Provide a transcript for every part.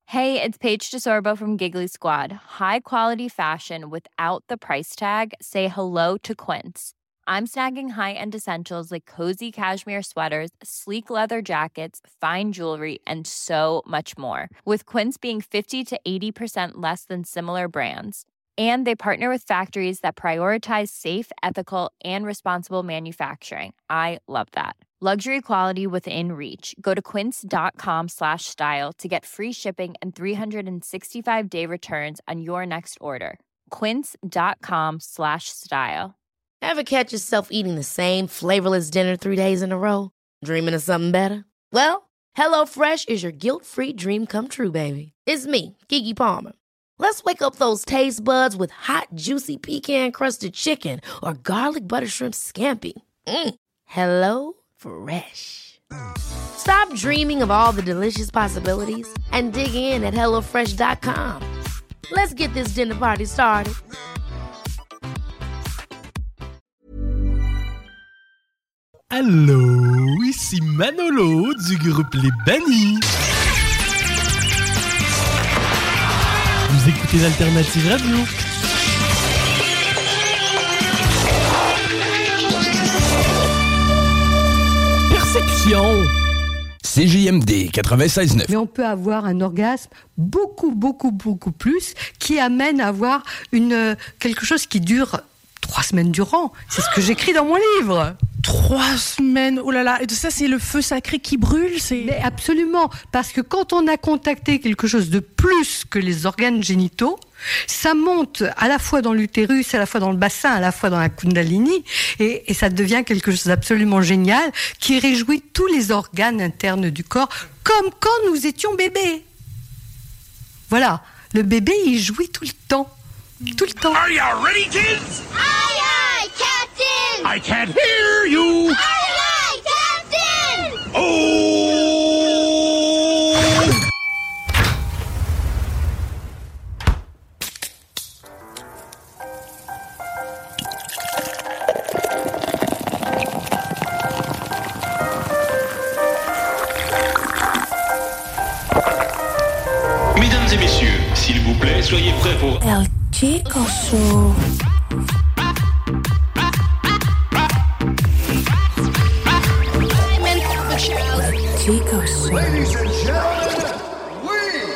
Hey, it's Paige DeSorbo from Giggly Squad. High quality fashion without the price tag. Say hello to Quince. I'm snagging high-end essentials like cozy cashmere sweaters, sleek leather jackets, fine jewelry, and so much more. With Quince being 50 to 80% less than similar brands. And they partner with factories that prioritize safe, ethical, and responsible manufacturing. I love that. Luxury quality within reach. Go to quince.com/style to get free shipping and 365-day returns on your next order. Quince.com/style. Ever catch yourself eating the same flavorless dinner 3 days in a row? Dreaming of something better? Well, HelloFresh is your guilt-free dream come true, baby. It's me, Keke Palmer. Let's wake up those taste buds with hot, juicy pecan-crusted chicken or garlic butter shrimp scampi. Hello Fresh. Stop dreaming of all the delicious possibilities and dig in at HelloFresh.com. Let's get this dinner party started. Allô, ici Manolo du groupe Les Bannis. Vous écoutez l'Alternative Radio. Perception. CJMD 96.9. Mais on peut avoir un orgasme beaucoup plus qui amène à avoir quelque chose qui dure 3 semaines durant. C'est ce que j'écris dans mon livre. 3 semaines, oh là là, et ça c'est le feu sacré qui brûle, c'est... Mais absolument, parce que quand on a contacté quelque chose de plus que les organes génitaux, ça monte à la fois dans l'utérus, à la fois dans le bassin, à la fois dans la kundalini, et ça devient quelque chose d'absolument génial, qui réjouit tous les organes internes du corps, comme quand nous étions bébés. Voilà, le bébé il jouit tout le temps. Tout le temps. Are you ready, kids? Aye, aye, Captain! I can't hear you! Aye, aye, Captain! Oh! Mesdames et messieurs, s'il vous plaît, soyez prêts pour... El Chico Show. Chico Show. Ladies and gentlemen, we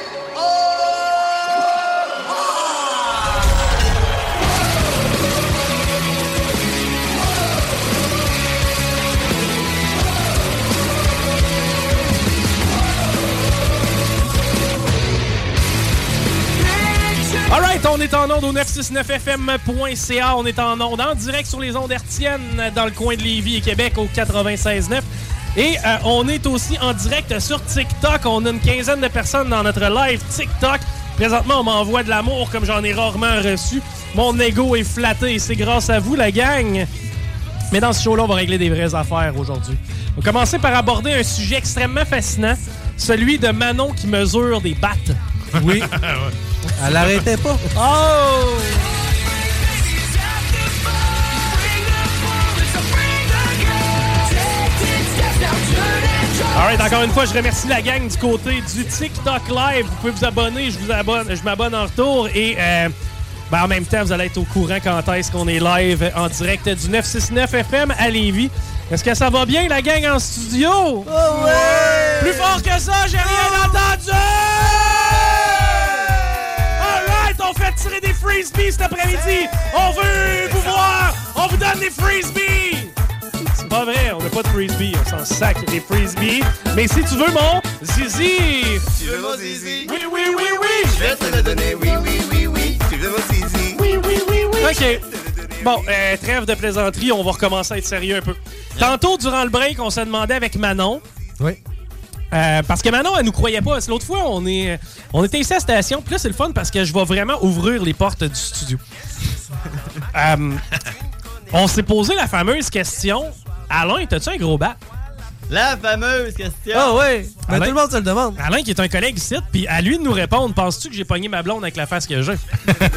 Alright, on est en onde au 969fm.ca. On est en onde en direct sur les ondes hertziennes dans le coin de Lévis et Québec au 96.9. Et on est aussi en direct sur TikTok. On a une quinzaine de personnes dans notre live TikTok. Présentement, on m'envoie de l'amour comme j'en ai rarement reçu. Mon ego est flatté et c'est grâce à vous, la gang. Mais dans ce show-là, on va régler des vraies affaires aujourd'hui. On va commencer par aborder un sujet extrêmement fascinant, celui de Manon qui mesure des battes. Oui. Elle arrêtait pas. Oh! Alright, encore une fois, je remercie la gang du côté du TikTok Live. Vous pouvez vous abonner, je m'abonne en retour et en même temps, vous allez être au courant quand est-ce qu'on est live en direct du 969 FM à Lévis. Est-ce que ça va bien, la gang en studio? Oh ouais! Plus fort que ça, j'ai rien entendu! Alright, on fait tirer des frisbees cet après-midi. On veut vous voir. On vous donne des frisbees. C'est pas vrai, on n'a pas de frisbee. On s'en sacre des frisbees. Mais si tu veux mon zizi. Tu veux mon zizi? Oui, oui, oui, oui. Je vais te le donner, oui, oui, oui, oui. Tu veux mon zizi? Oui, oui, oui, oui. OK. Bon, trêve de plaisanterie, on va recommencer à être sérieux un peu. Tantôt, durant le break, on s'est demandé avec Manon. Oui. Parce que Manon, elle nous croyait pas. L'autre fois, on était ici à la station. Puis là, c'est le fun parce que je vais vraiment ouvrir les portes du studio. On s'est posé la fameuse question. Alain, t'as-tu un gros bat? La fameuse question. Ah oui, mais tout le monde se le demande. Alain, qui est un collègue ici, puis à lui de nous répondre, penses-tu que j'ai pogné ma blonde avec la face que j'ai?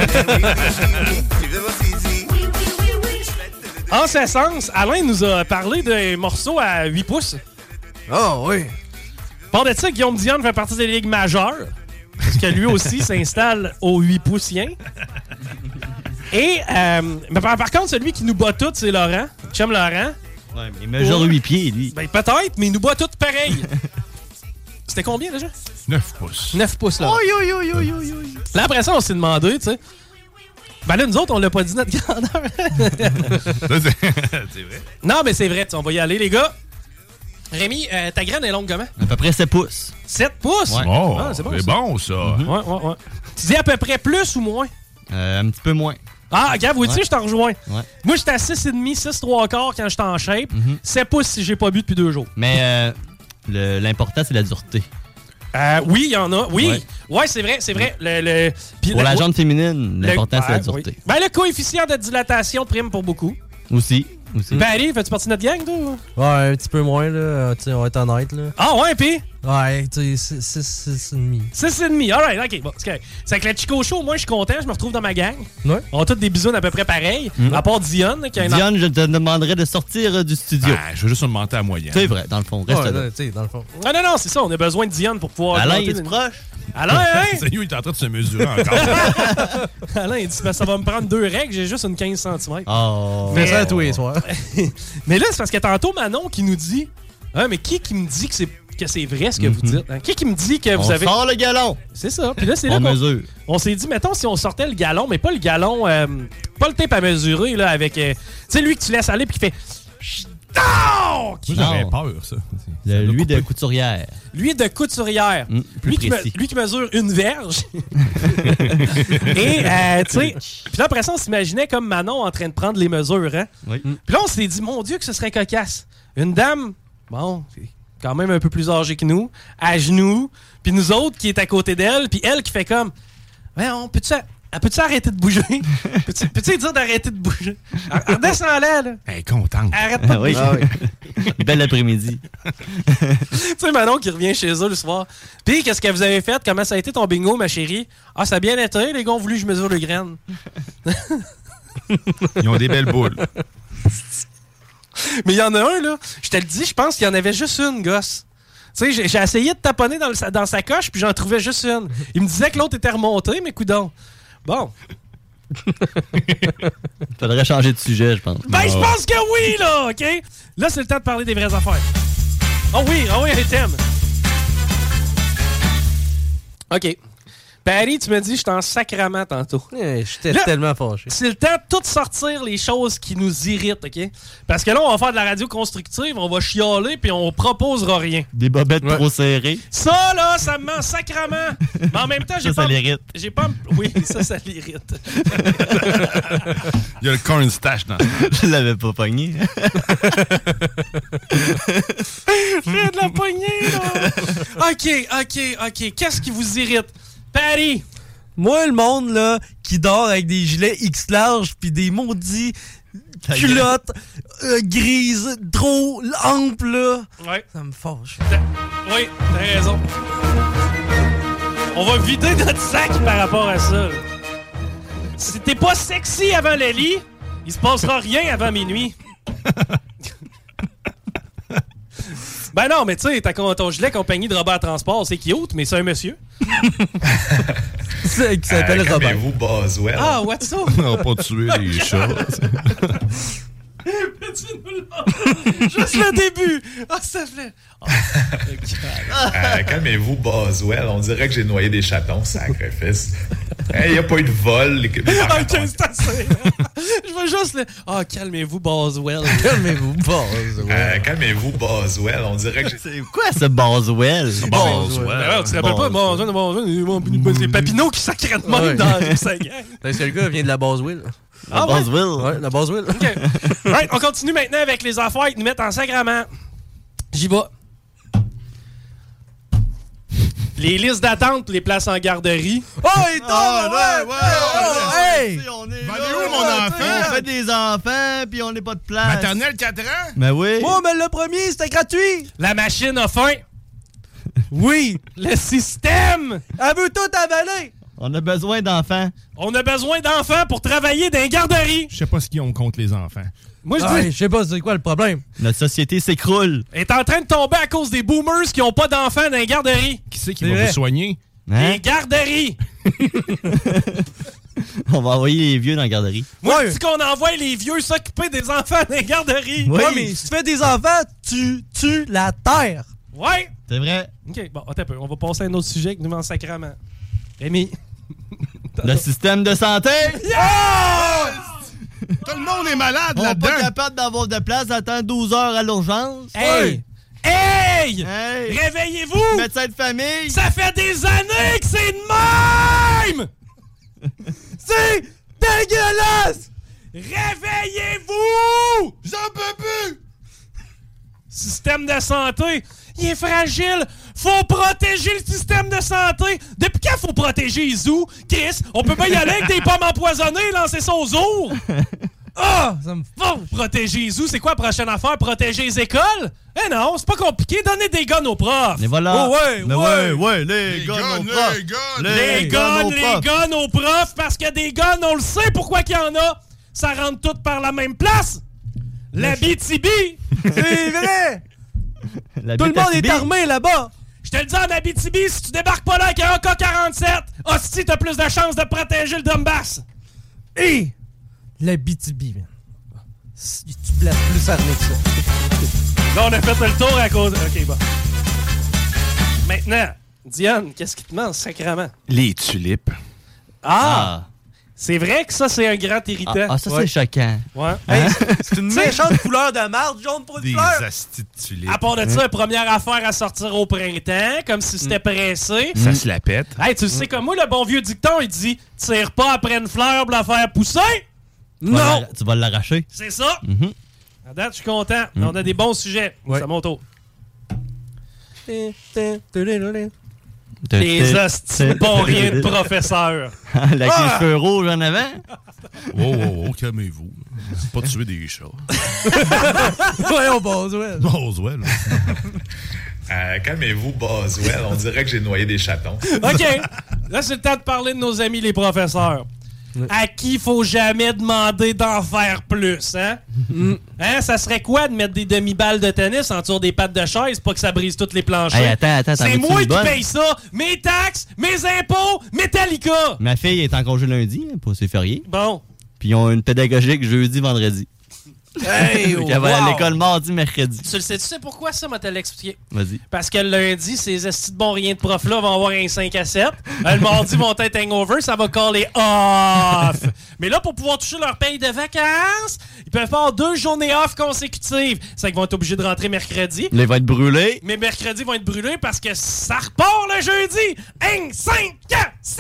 En ce sens, Alain nous a parlé des morceaux à 8 pouces. Oh oui. Par de ça, Guillaume Diane fait partie des ligues majeures. que lui aussi s'installe au 8 poussiens. Et, mais par contre, celui qui nous bat tous, c'est Laurent. Chum Laurent. Ouais, mais il mesure 8 pieds, lui. Ben, peut-être, mais il nous bat tous pareil. C'était combien, déjà? 9 pouces. 9 pouces, là. Oui. Là, après ça, on s'est demandé, tu sais. Ben là, nous autres, on l'a pas dit notre grandeur. C'est vrai. Non, mais c'est vrai, on va y aller, les gars. Rémi, ta graine est longue comment? À peu près 7 pouces. 7 pouces? Ouais. Oh, c'est bon, c'est ça. bon, ça. Ouais. Tu dis à peu près plus ou moins? Un petit peu moins. Ah, regarde, vous dites, je t'en rejoins. Ouais. Moi, j'étais à 6,5, 6 3/4 quand j'étais en shape. 7 pouces si j'ai pas bu depuis 2 jours. Mais l'important, c'est la dureté. Oui, il y en a. Oui. Ouais, c'est vrai. Puis pour la jambe féminine, l'important, c'est la dureté. Oui. Ben, le coefficient de dilatation prime pour beaucoup. Aussi. Barry, fais-tu partie de notre gang, toi? Ouais, un petit peu moins, là. Tu sais, on va être honnête, là. Ah, ouais, pis? Ouais, tu sais, 6,5. 6,5, alright, ok, bon, c'est correct. C'est que le Chico Show, moi, je suis content, je me retrouve dans ma gang. Ouais. On a tous des bisounes à peu près pareils, à part Dionne. Dionne, je te demanderais de sortir du studio. Ah, je veux juste augmenter à moyenne. C'est vrai, dans le fond, reste là. Tu sais, dans le fond. Non, c'est ça, on a besoin de Dionne pour pouvoir... Alain, il est proche? Alain, hein? Sérieux, il est en train de se mesurer encore. Alain, il dit, ben, ça va me prendre 2 règles, j'ai juste une 15 cm. Oh. Fais ça tous les soirs. Mais là, c'est parce que tantôt, Manon qui nous dit... Ah, mais qui me dit que c'est vrai ce que vous dites? Hein? Qui me dit que vous avez... On sort le galon! C'est ça. Puis là, c'est là on qu'on mesure. On s'est dit, mettons, si on sortait le galon, mais pas le galon... pas le tape à mesurer, là, avec... tu sais, lui que tu laisses aller puis qui fait... Moi, j'aurais peur, ça. L'huile de couturière. L'huile de couturière. Lui qui mesure une verge. Et, tu sais, puis là, après ça, on s'imaginait comme Manon en train de prendre les mesures, hein? Oui. Puis là, on s'est dit, mon Dieu, que ce serait cocasse. Une dame, bon, quand même un peu plus âgée que nous, à genoux, puis nous autres qui est à côté d'elle, puis elle qui fait comme, ouais, peux-tu arrêter de bouger? Peux-tu lui dire d'arrêter de bouger? Redescends-la, là. Elle est contente. Arrête pas de bouger. Bel après-midi. Tu sais, Manon qui revient chez eux le soir. Puis, qu'est-ce que vous avez fait? Comment ça a été ton bingo, ma chérie? Ah, ça a bien été. Les gars ont voulu que je mesure les graines. Ils ont des belles boules. Mais il y en a un, là. Je te le dis, je pense qu'il y en avait juste une, gosse. Tu sais, j'ai essayé de taponner dans sa coche, puis j'en trouvais juste une. Il me disait que l'autre était remonté, mais coudonc. Bon. Faudrait changer de sujet, je pense. Ben, je pense que oui, là, OK? Là, c'est le temps de parler des vraies affaires. Oh oui, les thèmes. OK. Paris, tu me dis, je suis en sacrament tantôt. J'étais tellement fâché. C'est le temps de tout sortir les choses qui nous irritent, OK? Parce que là, on va faire de la radio constructive, on va chialer, puis on proposera rien. Des bobettes trop serrées. Ça, là, ça me ment sacrament. Mais en même temps, ça l'irrite. J'ai pas... Oui, ça l'irrite. Il y a le corn stash dans ça. Je l'avais pas pogné. Je viens de la pogner, là. OK. Qu'est-ce qui vous irrite? Paris! Moi, le monde, là, qui dort avec des gilets X large pis des maudits culottes grises, trop amples, là. Ouais. Ça me fâche. Oui, t'as raison. On va vider notre sac par rapport à ça. Si t'es pas sexy avant le lit, il se passera rien avant minuit. Ben non, mais tu sais, ton gilet compagnie de Robert Transport, c'est cute, mais c'est un monsieur. C'est qui s'appelle Robert. Calmez-vous, Boswell. Ah, what's up? On va pas tuer les chats. Juste le début. Ah, ça fait. Calmez-vous, Boswell. On dirait que j'ai noyé des chatons, sacrifice. Il n'y a pas eu de vol. Ok, c'est assez. Je veux juste le... Ah, calmez-vous, Boswell. Calmez-vous, Boswell. Calmez-vous, Boswell. On dirait que c'est quoi, ce Boswell? Boswell. Tu te rappelles pas? Boswell. C'est Papineau qui sacrait de même dans sa gang. Est-ce que le gars vient de la Boswell? La Boswell? Ouais, la Boswell. OK. Right, on continue maintenant avec les affaires qui nous mettent en sacrament. J'y vais. Les listes d'attente pour les places en garderie. Oh, il tombe! Hey! On est où, mon enfant? On fait des enfants, puis on n'est pas de place. Maternelle 4 ans? Ben oui. Oh, mais le premier, c'était gratuit. La machine a faim. Oui. Le système. Elle veut tout avaler. On a besoin d'enfants. On a besoin d'enfants pour travailler dans les garderies. Je sais pas ce qu'ils ont contre les enfants. Moi, je dis... Je sais pas c'est quoi le problème. Notre société s'écroule. Elle est en train de tomber à cause des boomers qui ont pas d'enfants dans les garderies. Qui c'est qui va vous soigner? Hein? Les garderies. On va envoyer les vieux dans la garderie. Moi, je dis qu'on envoie les vieux s'occuper des enfants dans les garderies. Oui, mais si tu fais des enfants, tu tues la terre. Ouais. C'est vrai. OK, bon, attends un peu. On va passer à un autre sujet que nous en sacrament. Rémi. Le système de santé. Yeah! Tout le monde est malade On n'est là-dedans. pas capable d'avoir de place, d'attendre 12 heures à l'urgence. Hey! Hey! Réveillez-vous! Médecin de famille! Ça fait des années que c'est de même! C'est dégueulasse! Réveillez-vous! J'en peux plus! Système de santé, il est fragile. Faut protéger le système de santé. Depuis quand faut protéger les zoos? Chris, on peut pas y aller avec des pommes empoisonnées et lancer ça aux ours? Ah! Ça me faut protéger les zoos. C'est quoi la prochaine affaire? Protéger les écoles? Eh non, c'est pas compliqué. Donner des guns aux profs. Mais voilà. Oh ouais, mais ouais, les guns aux profs. Les guns aux profs, parce que des guns, on le sait pourquoi qu'il y en a. Ça rentre tout par la même place. La BTB. C'est vrai. Tout le monde est armé là-bas. Je te le dis en Abitibi, si tu débarques pas là avec un AK-47, hostie, t'as plus de chances de protéger le Donbass. Hé! L'Abitibi, man. Tu places plus armé que ça. Là, on a fait le tour à cause... OK, bon. Maintenant, Diane, qu'est-ce qui te manque sacrément? Les tulipes. Ah! C'est vrai que ça, c'est un grand irritant. Ah, ça, c'est choquant. Ouais. Hey, c'est une méchante couleur de marde, jaune pour une fleur. Des astis de tulipes. À part de ça, première affaire à sortir au printemps, comme si c'était pressé. Ça se la pète. Hey, tu sais comme moi, le bon vieux dicton, il dit « Tire pas après une fleur pour la faire pousser! » Non! Tu vas l'arracher. C'est ça! À date, je suis content. On a des bons sujets. Ouais. C'est à mon tour. Les hosties bons rien de professeur. Avec les cheveux rouges en avant. Oh, calmez-vous. Pas tuer des chats. Voyons, Boswell. Boswell. Calmez-vous, Boswell. On dirait que j'ai noyé des chatons. OK. Là, c'est le temps de parler de nos amis les professeurs. À qui faut jamais demander d'en faire plus, hein? Hein? Ça serait quoi de mettre des demi-balles de tennis en dessous des pattes de chaise pour que ça brise toutes les planchers? Hey, attends, c'est moi qui paye ça! Mes taxes, mes impôts, Metallica! Ma fille est en congé lundi, pour ses fériés. Bon. Puis ils ont une pédagogique jeudi, vendredi. Hey, Elle va à l'école mardi, mercredi. Tu sais pourquoi ça, m'a te l'expliqué? Vas-y. Parce que le lundi, ces estis de bons rien de profs-là vont avoir un 5 à 7. Le mardi, vont être hangover, ça va caller off. Mais là, pour pouvoir toucher leur paye de vacances, ils peuvent faire 2 journées off consécutives. C'est qu'ils vont être obligés de rentrer mercredi. Là, ils vont être brûlés. Mais mercredi, ils vont être brûlés parce que ça repart le jeudi. 1, 5, 4, 7!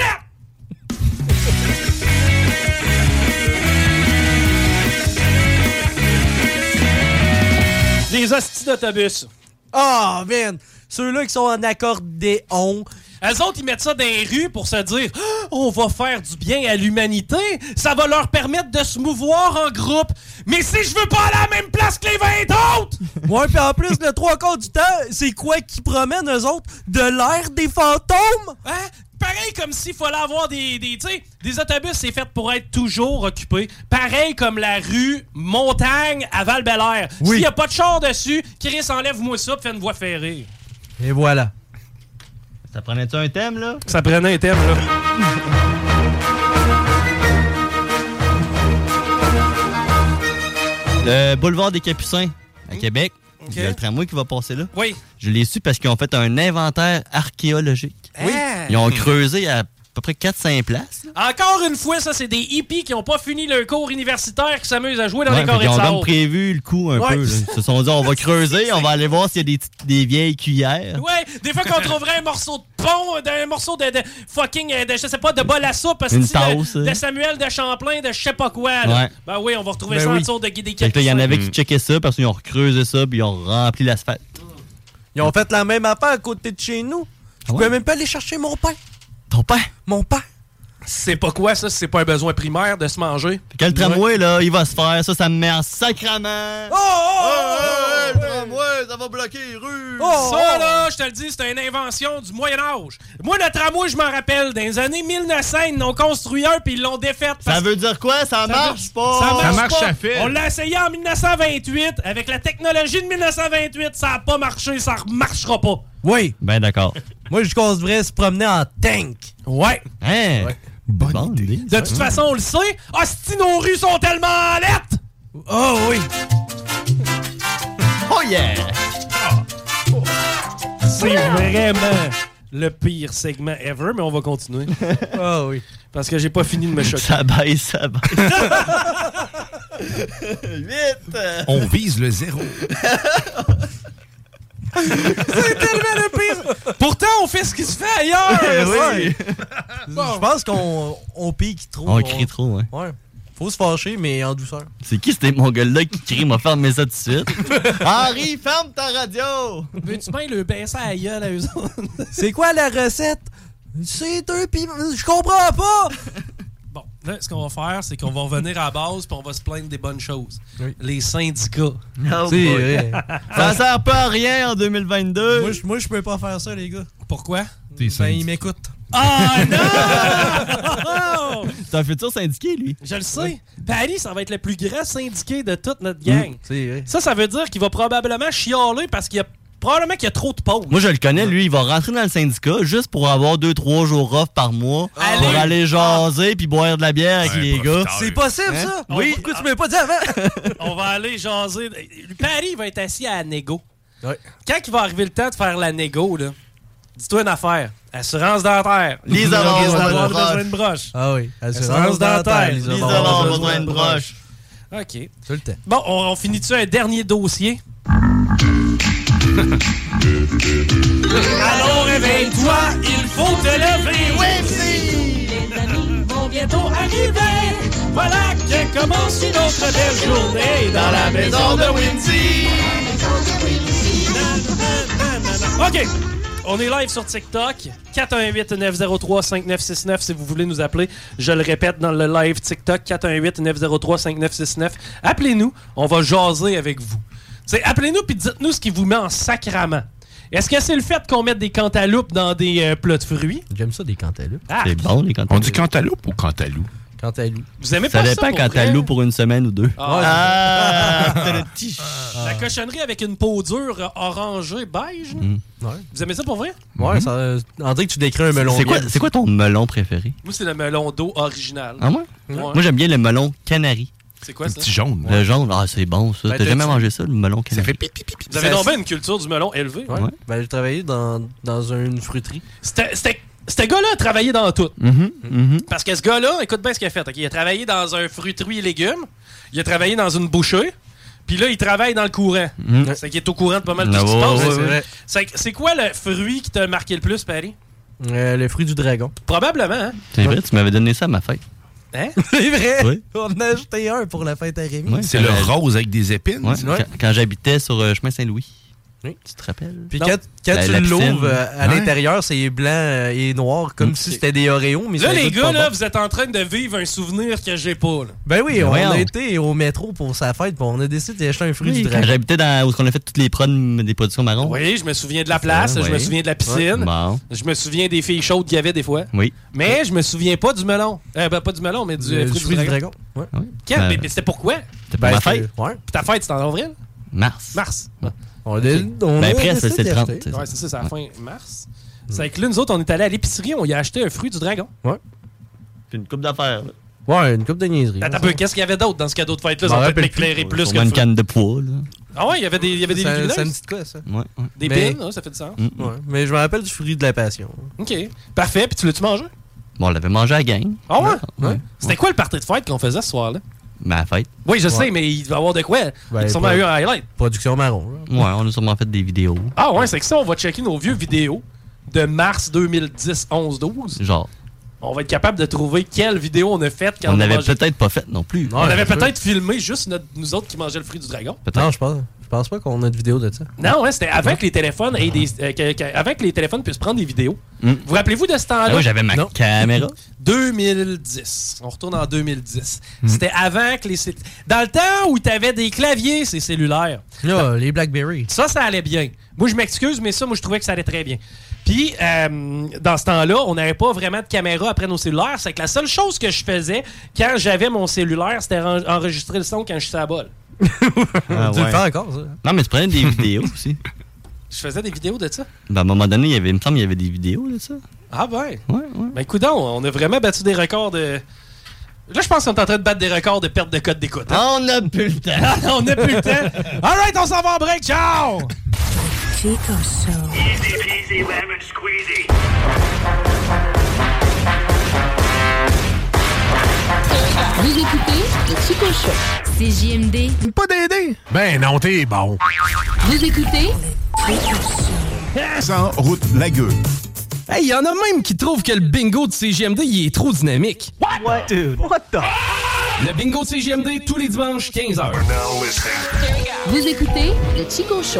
Les hosties d'autobus. Oh, man! Ceux-là qui sont en accordéon. Eux autres, ils mettent ça dans les rues pour se dire « On va faire du bien à l'humanité. Ça va leur permettre de se mouvoir en groupe. Mais si je veux pas aller à la même place que les 20 autres! » Ouais, puis en plus, le 3/4 du temps, c'est quoi qui promènent, eux autres? De l'air des fantômes? Hein? Pareil comme s'il fallait avoir des autobus, c'est fait pour être toujours occupés. Pareil comme la rue Montagne à Val-Bélair. Oui. S'il n'y a pas de char dessus, Chris, enlève-moi ça et fais une voie ferrée. Et voilà. Ça prenait-tu un thème, là? Ça prenait un thème, là. Le boulevard des Capucins, à Québec. Okay. Il y a le tramway qui va passer là. Oui. Je l'ai su parce qu'ils ont fait un inventaire archéologique. Oui. Ils ont creusé à peu près 4-5 places. Encore une fois, ça, c'est des hippies qui n'ont pas fini leur cours universitaire qui s'amusent à jouer dans les carrés de sable. Ils ont sable. comme prévu le coup un peu. Là. Ils se sont dit, on va creuser, on va aller voir s'il y a des vieilles cuillères. Ouais, des fois qu'on trouverait un morceau de pont, un morceau de fucking, je sais pas, de bol à soupe, une tasse, de Samuel de Champlain, de je sais pas quoi. Là. Ouais. Ben oui, on va retrouver ça en dessous de des Capucins. Il y en avait qui checkaient ça parce qu'ils ont recreusé ça puis ils ont rempli l'asphalte. Ils ont fait la même affaire à côté de chez nous. Je pouvais même pas aller chercher mon pain. Ton pain? Mon pain. C'est pas quoi, ça? C'est pas un besoin primaire de se manger? Puis quand le tramway, là, il va se faire, ça me met en sacrament. Le tramway, ça va bloquer les rues. Ça, là, je te le dis, c'est une invention du Moyen-Âge. Moi, le tramway, je m'en rappelle, dans les années 1900, ils l'ont construit un puis ils l'ont défait. Ça veut dire quoi? Ça marche pas. Ça marche à fait. On l'a essayé en 1928. Avec la technologie de 1928, ça a pas marché, ça marchera pas. Oui. Ben d'accord. Moi, je qu'on devrait se promener en tank. Ouais. Hein? Ouais. Bonne idée. De toute façon, on le sait. Hostie, nos rues sont tellement lettres! Oh oui. Oh yeah! C'est vraiment le pire segment ever, mais on va continuer. Ah oui. Parce que j'ai pas fini de me choquer. Ça baisse. 8! On vise le 0. C'est tellement le pire! Pourtant, on fait ce qui se fait ailleurs! Oui. Je pense qu'on pique trop. On crie trop, hein. Ouais. Faut se fâcher, mais en douceur. C'est qui ces mongols-là qui crient? M'a fermé ça tout de suite. Henri, ferme ta radio! Veux-tu bien le baisser à la gueule à eux autres? C'est quoi la recette? C'est un piment. Je comprends pas! Bon, là, ce qu'on va faire, c'est qu'on va revenir à la base puis on va se plaindre des bonnes choses. Oui. Les syndicats. Oh C'est boy. vrai. Ça sert pas à rien en 2022. Moi, je peux pas faire ça, les gars. Pourquoi? Ben, ils m'écoutent. Ah non! C'est un futur syndiqué, lui. Je le sais. Paris, ça va être le plus grand syndiqué de toute notre gang. C'est vrai. Ça veut dire qu'il va probablement chialer parce qu'il y a probablement qu'il y a trop de pauses. Moi, je le connais, lui, il va rentrer dans le syndicat juste pour avoir 2-3 jours off par mois pour aller jaser puis boire de la bière avec les gars. C'est possible, Hein? ça? Oui. Pourquoi tu m'avais pas dit avant? On va aller jaser. Paris va être assis à la négo. Ouais. Quand il va arriver le temps de faire la négo, là, dis-toi une affaire. Assurance dentaire. Les avoir besoin de broche. Ah oui. Assurance dentaire. Les avoir besoin de broche. OK. Tout le temps. Bon, on finit-tu un dernier dossier? Alors réveille-toi, il faut te lever. Wincy! Les amis vont bientôt arriver. Voilà que commence une autre belle journée dans la maison de Wincy. OK. On est live sur TikTok. 418-903-5969 si vous voulez nous appeler. Je le répète dans le live TikTok. 418-903-5969. Appelez-nous. On va jaser avec vous. Appelez-nous puis dites-nous ce qui vous met en sacrament. Est-ce que c'est le fait qu'on mette des cantaloupes dans des plats de fruits? J'aime ça, des cantaloupes. Ah, C'est bon, les cantaloupes. On dit cantaloupe ou cantalou? Cantaloupe. vous aimez Ça pas ça? dépend pour quand t'as vrai? loup pour une semaine ou deux. Ah. Ah. La cochonnerie avec une peau dure orangée beige. là? Ouais. Vous aimez ça pour vrai? Ouais, ça. On dirait que tu décris un melon. C'est quoi ton melon préféré? Moi, c'est le melon d'eau original. Ah, moi? Ouais. Moi, j'aime bien le melon canari. C'est quoi Un ça? petit jaune. Le jaune, c'est bon, ça. Ben, T'as jamais t'as-tu- mangé ça, le melon Ça canari? fait pipi pipi. Vous avez donc bien une culture du melon élevée. Ouais. Ben, j'ai travaillé dans une fruiterie. Ce gars-là a travaillé dans tout. Mhm. Parce que ce gars-là, écoute bien ce qu'il a fait. Okay? Il a travaillé dans un fruiterie et légumes. Il a travaillé dans une boucherie. Puis là, il travaille dans le courant. C'est qu'il est au courant de pas mal de Ah, tout ce qui se ouais, passe. ouais, C'est vrai. C'est quoi le fruit qui t'a marqué le plus, Paris? Le fruit du dragon. Probablement, hein? C'est vrai, tu m'avais donné ça à ma fête. Hein? C'est vrai? Oui. On en a acheté un pour la fête à Rémi. Ouais, C'est quand le j'habi- rose avec des épines. Ouais, ça? quand j'habitais sur chemin Saint-Louis. Oui. Tu te rappelles? Puis Non. quand La tu piscine. l'ouvres, à Ouais. l'intérieur, c'est blanc et noir, comme si c'était des Oreos. Mais Là, ça les goûte gars, pas là, bon. vous êtes en train de vivre un souvenir que j'ai pas. Là. Ben oui, on voyons. a été au métro pour sa fête, puis on a décidé d'acheter un fruit Oui, du quand dragon. j'habitais dans où on a fait toutes les prods des productions marron. Oui, je me souviens de la place, Ça, je me oui. souviens de la piscine, Bon. je me souviens des filles chaudes qu'il y avait des fois. Oui. Mais je me souviens pas du melon. Pas du melon, mais du Le fruit du dragon. Ouais. Quand? Ben, Mais c'était pourquoi? C'était pour ma fête. Ouais. Puis ta fête, c'était en avril? Mars. Mars. On a Ben presque, c'est le 30. c'est ça. Ouais, c'est ça, c'est la fin mars. C'est que là, nous autres, on est allés à l'épicerie, on y a acheté un fruit du dragon. C'est une coupe d'affaires. là. Ouais, une coupe de niaiserie. Attends un peu, qu'est-ce qu'il y avait d'autre dans ce cadeau de fête-là? Je Ça m'en va peut-être rappelle plus. m'éclairer plus Sûrement que une le canne de poids. Là. Ah ouais, il y avait des C'est un légumineuses? petit quoi, ça? Ouais. Des Mais- pins, ça fait du sens. Ouais. Mais je me rappelle du fruit de la passion. OK. Parfait, puis tu l'as-tu mangé? Bon, on l'avait mangé à la gang. Ah ouais? Ouais. C'était quoi le party de fête qu'on faisait ce soir-là? Ma fête. Oui, je sais, mais il va y avoir de quoi? Il y a sûrement pas- eu un highlight. Production marron. là. Ouais, on a sûrement fait des vidéos. Ah ouais, c'est que ça, on va checker nos vieux vidéos de mars 2010, 11, 12. Genre, On va être capable de trouver quelle vidéo on a faite quand on a n'avait mangé- peut-être pas fait non plus. On avait c'est peut-être filmé juste nous autres qui mangeaient le fruit du dragon. Peut-être. Non, je pense pas qu'on a de vidéo de ça. Non, ouais, c'était avant que les téléphones aient avant que les téléphones puissent prendre des vidéos. Vous rappelez-vous de ce temps-là? Ah oui, j'avais ma Non. caméra. 2010. On retourne en 2010. C'était avant que les... Dans le temps où tu avais des claviers, c'est cellulaire. Là, les Blackberry. Ça allait bien. Moi, je m'excuse, mais ça, moi, je trouvais que ça allait très bien. Puis, dans ce temps-là, on n'avait pas vraiment de caméra après nos cellulaires. C'est que la seule chose que je faisais quand j'avais mon cellulaire, c'était enregistrer le son quand je suis à la bolle. Ah, Tu le ouais. fais encore, ça? Non, mais tu prenais des vidéos aussi. Je faisais des vidéos de ça. Ben, à un moment donné, il me semble qu'il y avait des vidéos de ça. Ah ben? Ouais. Ben coudonc, on a vraiment battu des records de... Là, je pense qu'on est en train de battre des records de perte de code d'écoute. Hein? On n'a plus le temps. On n'a plus le temps. All right, on s'en va en break. Ciao! Chico Show. Easy peasy lemon squeezy. Vous écoutez le Chico Show. CJMD. Pas d'aider. Ben non, t'es bon. Vous écoutez Sans route la gueule. Hey, il y en a même qui trouvent que le bingo de CJMD, il est trop dynamique. What? Dude, what the... Le bingo de CJMD, tous les dimanches, 15h. Vous écoutez le Chico Show.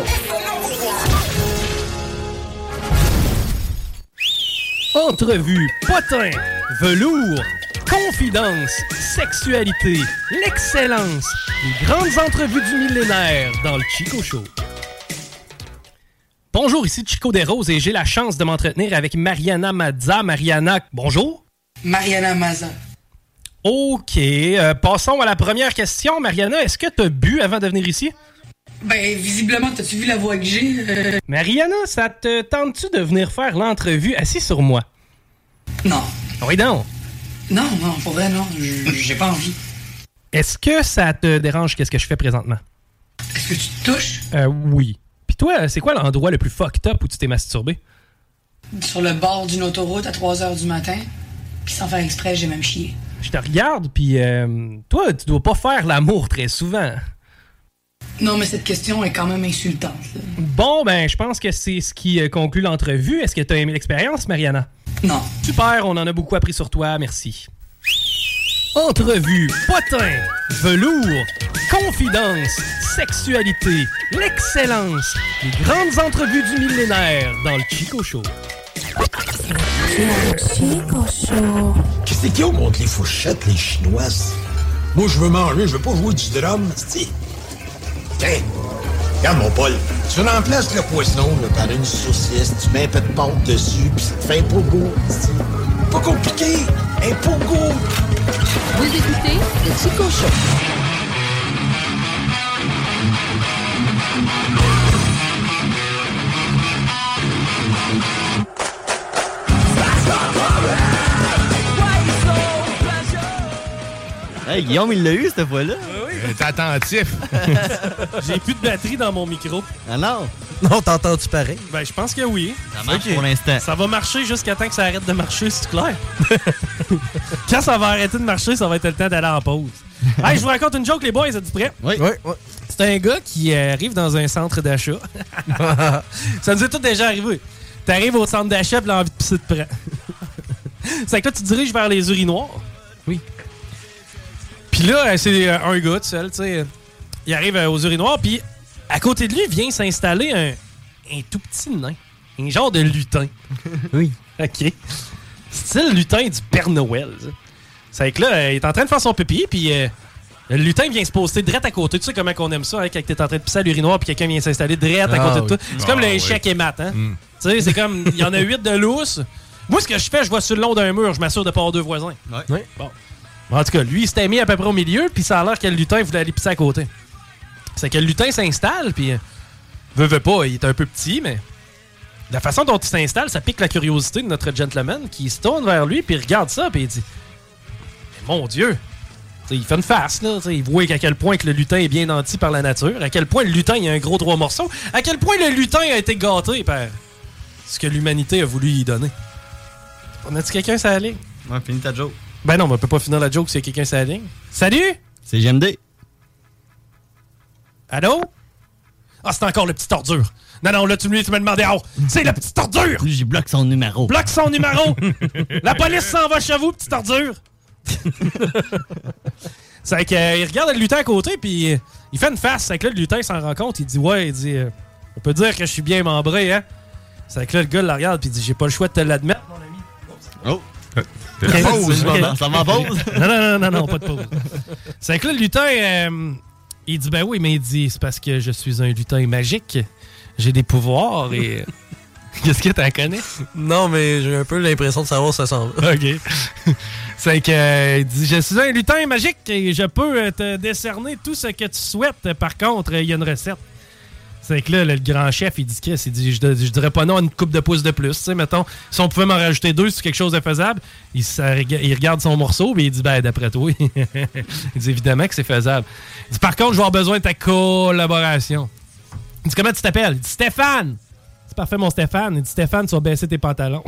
Entrevue, potin, velours, confidence, sexualité, l'excellence, les grandes entrevues du millénaire dans le Chico Show. Bonjour, ici Chico Desroses et j'ai la chance de m'entretenir avec Mariana Mazza. Mariana, bonjour. Mariana Mazza. OK, passons à la première question. Mariana, est-ce que tu as bu avant de venir ici? Ben, visiblement, t'as-tu vu la voix que j'ai? Mariana, ça te tente-tu de venir faire l'entrevue assis sur moi? Non. Oui, non. Non, pour vrai, non. J'ai pas envie. Est-ce que ça te dérange qu'est-ce que je fais présentement? Est-ce que tu te touches? Oui. Puis toi, c'est quoi l'endroit le plus fucked up où tu t'es masturbé? Sur le bord d'une autoroute à 3h du matin. Puis sans faire exprès, j'ai même chié. Je te regarde, puis toi, tu dois pas faire l'amour très souvent. Non, mais cette question est quand même insultante. Là. Bon, ben, je pense que c'est ce qui conclut l'entrevue. Est-ce que tu as aimé l'expérience, Mariana? Non. Super, on en a beaucoup appris sur toi, merci. Entrevue, potin, velours, confidence, sexualité, l'excellence, les grandes entrevues du millénaire dans le Chico Show. Chico Show. Qu'est-ce qu'il y a contre les fourchettes, les chinoises? Moi, je veux manger, je veux pas jouer du drum, c'ti. Tiens, regarde mon Paul. Tu remplaces le poisson là, par une saucisse, tu mets un peu de pâte dessus, pis ça te fait un pogo, c'ti. Pas compliqué, un pogo. Vous écoutez le Chico Show. Hey, Guillaume, il l'a eu cette fois-là. Oui. T'es attentif. J'ai plus de batterie dans mon micro. Ah non? Non, t'entends-tu pareil? Ben, je pense que oui. Ça marche pour l'instant. Ça va marcher jusqu'à temps que ça arrête de marcher, c'est clair? Quand ça va arrêter de marcher, ça va être le temps d'aller en pause. Hey, je vous raconte une joke, les boys, êtes-vous prêts? Oui. C'est un gars qui arrive dans un centre d'achat. Ça nous est tout déjà arrivé. T'arrives au centre d'achat et l'envie de pisser te prend. C'est que là, tu te diriges vers les urinoirs. Oui. Puis là, c'est un gars tout seul, tu sais. Il arrive aux urinoirs, puis à côté de lui vient s'installer un tout petit nain. Un genre de lutin. Oui. OK. Style lutin du Père Noël. C'est que là, il est en train de faire son pipi, puis le lutin vient se poster direct à côté. Tu sais comment on aime ça, hein, quand t'es en train de pisser à l'urinoir, puis quelqu'un vient s'installer direct à côté de toi. C'est comme le échec et mat, hein. Tu sais, c'est comme, il y en a 8 de lousse. Moi, ce que je fais, je vais sur le long d'un mur, je m'assure de pas avoir deux voisins. Ouais. Bon. En tout cas, lui, il s'était mis à peu près au milieu, puis ça a l'air que le lutin voulait aller pisser à côté. C'est que le lutin s'installe, puis veut pas, il est un peu petit, mais la façon dont il s'installe, ça pique la curiosité de notre gentleman qui se tourne vers lui, puis il regarde ça, puis il dit « Mon Dieu! » T'sais, il fait une face, là. Il voit à quel point que le lutin est bien nanti par la nature, à quel point le lutin il a un gros 3 morceaux, à quel point le lutin a été gâté par ce que l'humanité a voulu y donner. On a-tu quelqu'un sur la ligne? Ouais, finis ta joke. Ben non, on peut pas finir la joke s'il y a quelqu'un sur la ligne. Salut! C'est GMD. Allô? Ah, c'est encore le petit ordure. Non, là, tu me demandais, oh, c'est le petit ordure! Lui, j'ai bloqué son numéro. Bloque son numéro! La police s'en va chez vous, petit ordure! C'est qu'il regarde le lutin à côté, puis il fait une face. C'est que là, le lutin s'en rend compte. Il dit, ouais, il dit, on peut dire que je suis bien membré, hein? C'est que là, le gars le regarde, puis il dit, j'ai pas le choix de te l'admettre, mon ami. Oh! Okay. Pause, ça va en pause? Non, pas de pause. C'est que là, le lutin, il dit, ben oui, mais il dit, c'est parce que je suis un lutin magique. J'ai des pouvoirs et... Qu'est-ce que t'en connais? Non, mais j'ai un peu l'impression de savoir si ça s'en va. OK. C'est que, il dit, je suis un lutin magique et je peux te décerner tout ce que tu souhaites. Par contre, il y a une recette. C'est que là, le grand chef, il dit, Chris, il dit, je dirais pas non à une coupe de pouces de plus. Tu sais, mettons, si on pouvait m'en rajouter 2, c'est quelque chose de faisable. Il regarde son morceau, et il dit, ben, d'après toi, il dit évidemment que c'est faisable. Il dit, par contre, je vais avoir besoin de ta collaboration. Il dit, comment tu t'appelles? Il dit, Stéphane. C'est parfait, mon Stéphane. Il dit, Stéphane, tu vas baisser tes pantalons.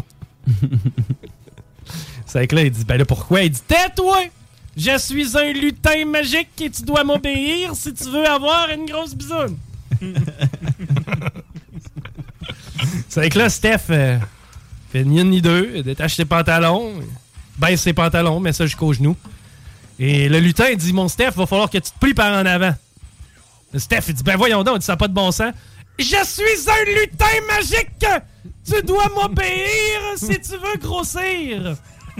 C'est que là, il dit, ben là, pourquoi? Il dit, tais-toi! Je suis un lutin magique et tu dois m'obéir si tu veux avoir une grosse bisoune. C'est que là, Steph fait ni une ni deux, détache ses pantalons, baisse ses pantalons, met ça jusqu'aux genoux. Et le lutin dit, mon Steph, va falloir que tu te plies par en avant. Le Steph, il dit, ben voyons donc, il dit, ça n'a pas de bon sens. Je suis un lutin magique! Tu dois m'obéir si tu veux grossir!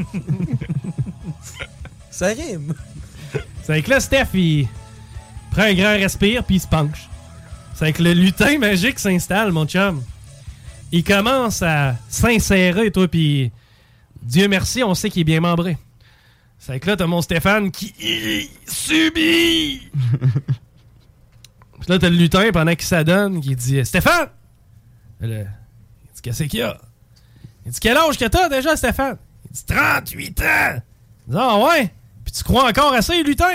Ça rime. C'est que là, Steph, il prend un grand respire, puis il se penche. C'est que le lutin magique s'installe, mon chum. Il commence à s'insérer, toi, puis Dieu merci, on sait qu'il est bien membré. C'est que là, t'as mon Stéphane qui subit. Puis là, t'as le lutin, pendant qu'il s'adonne, qui dit « Stéphane! » Il dit « Qu'est-ce qu'il y a? » Il dit « Quel âge que t'as déjà, Stéphane? » Il dit « 38 ans! » Il dit « Ah ouais? Puis tu crois encore à ça, les lutins? »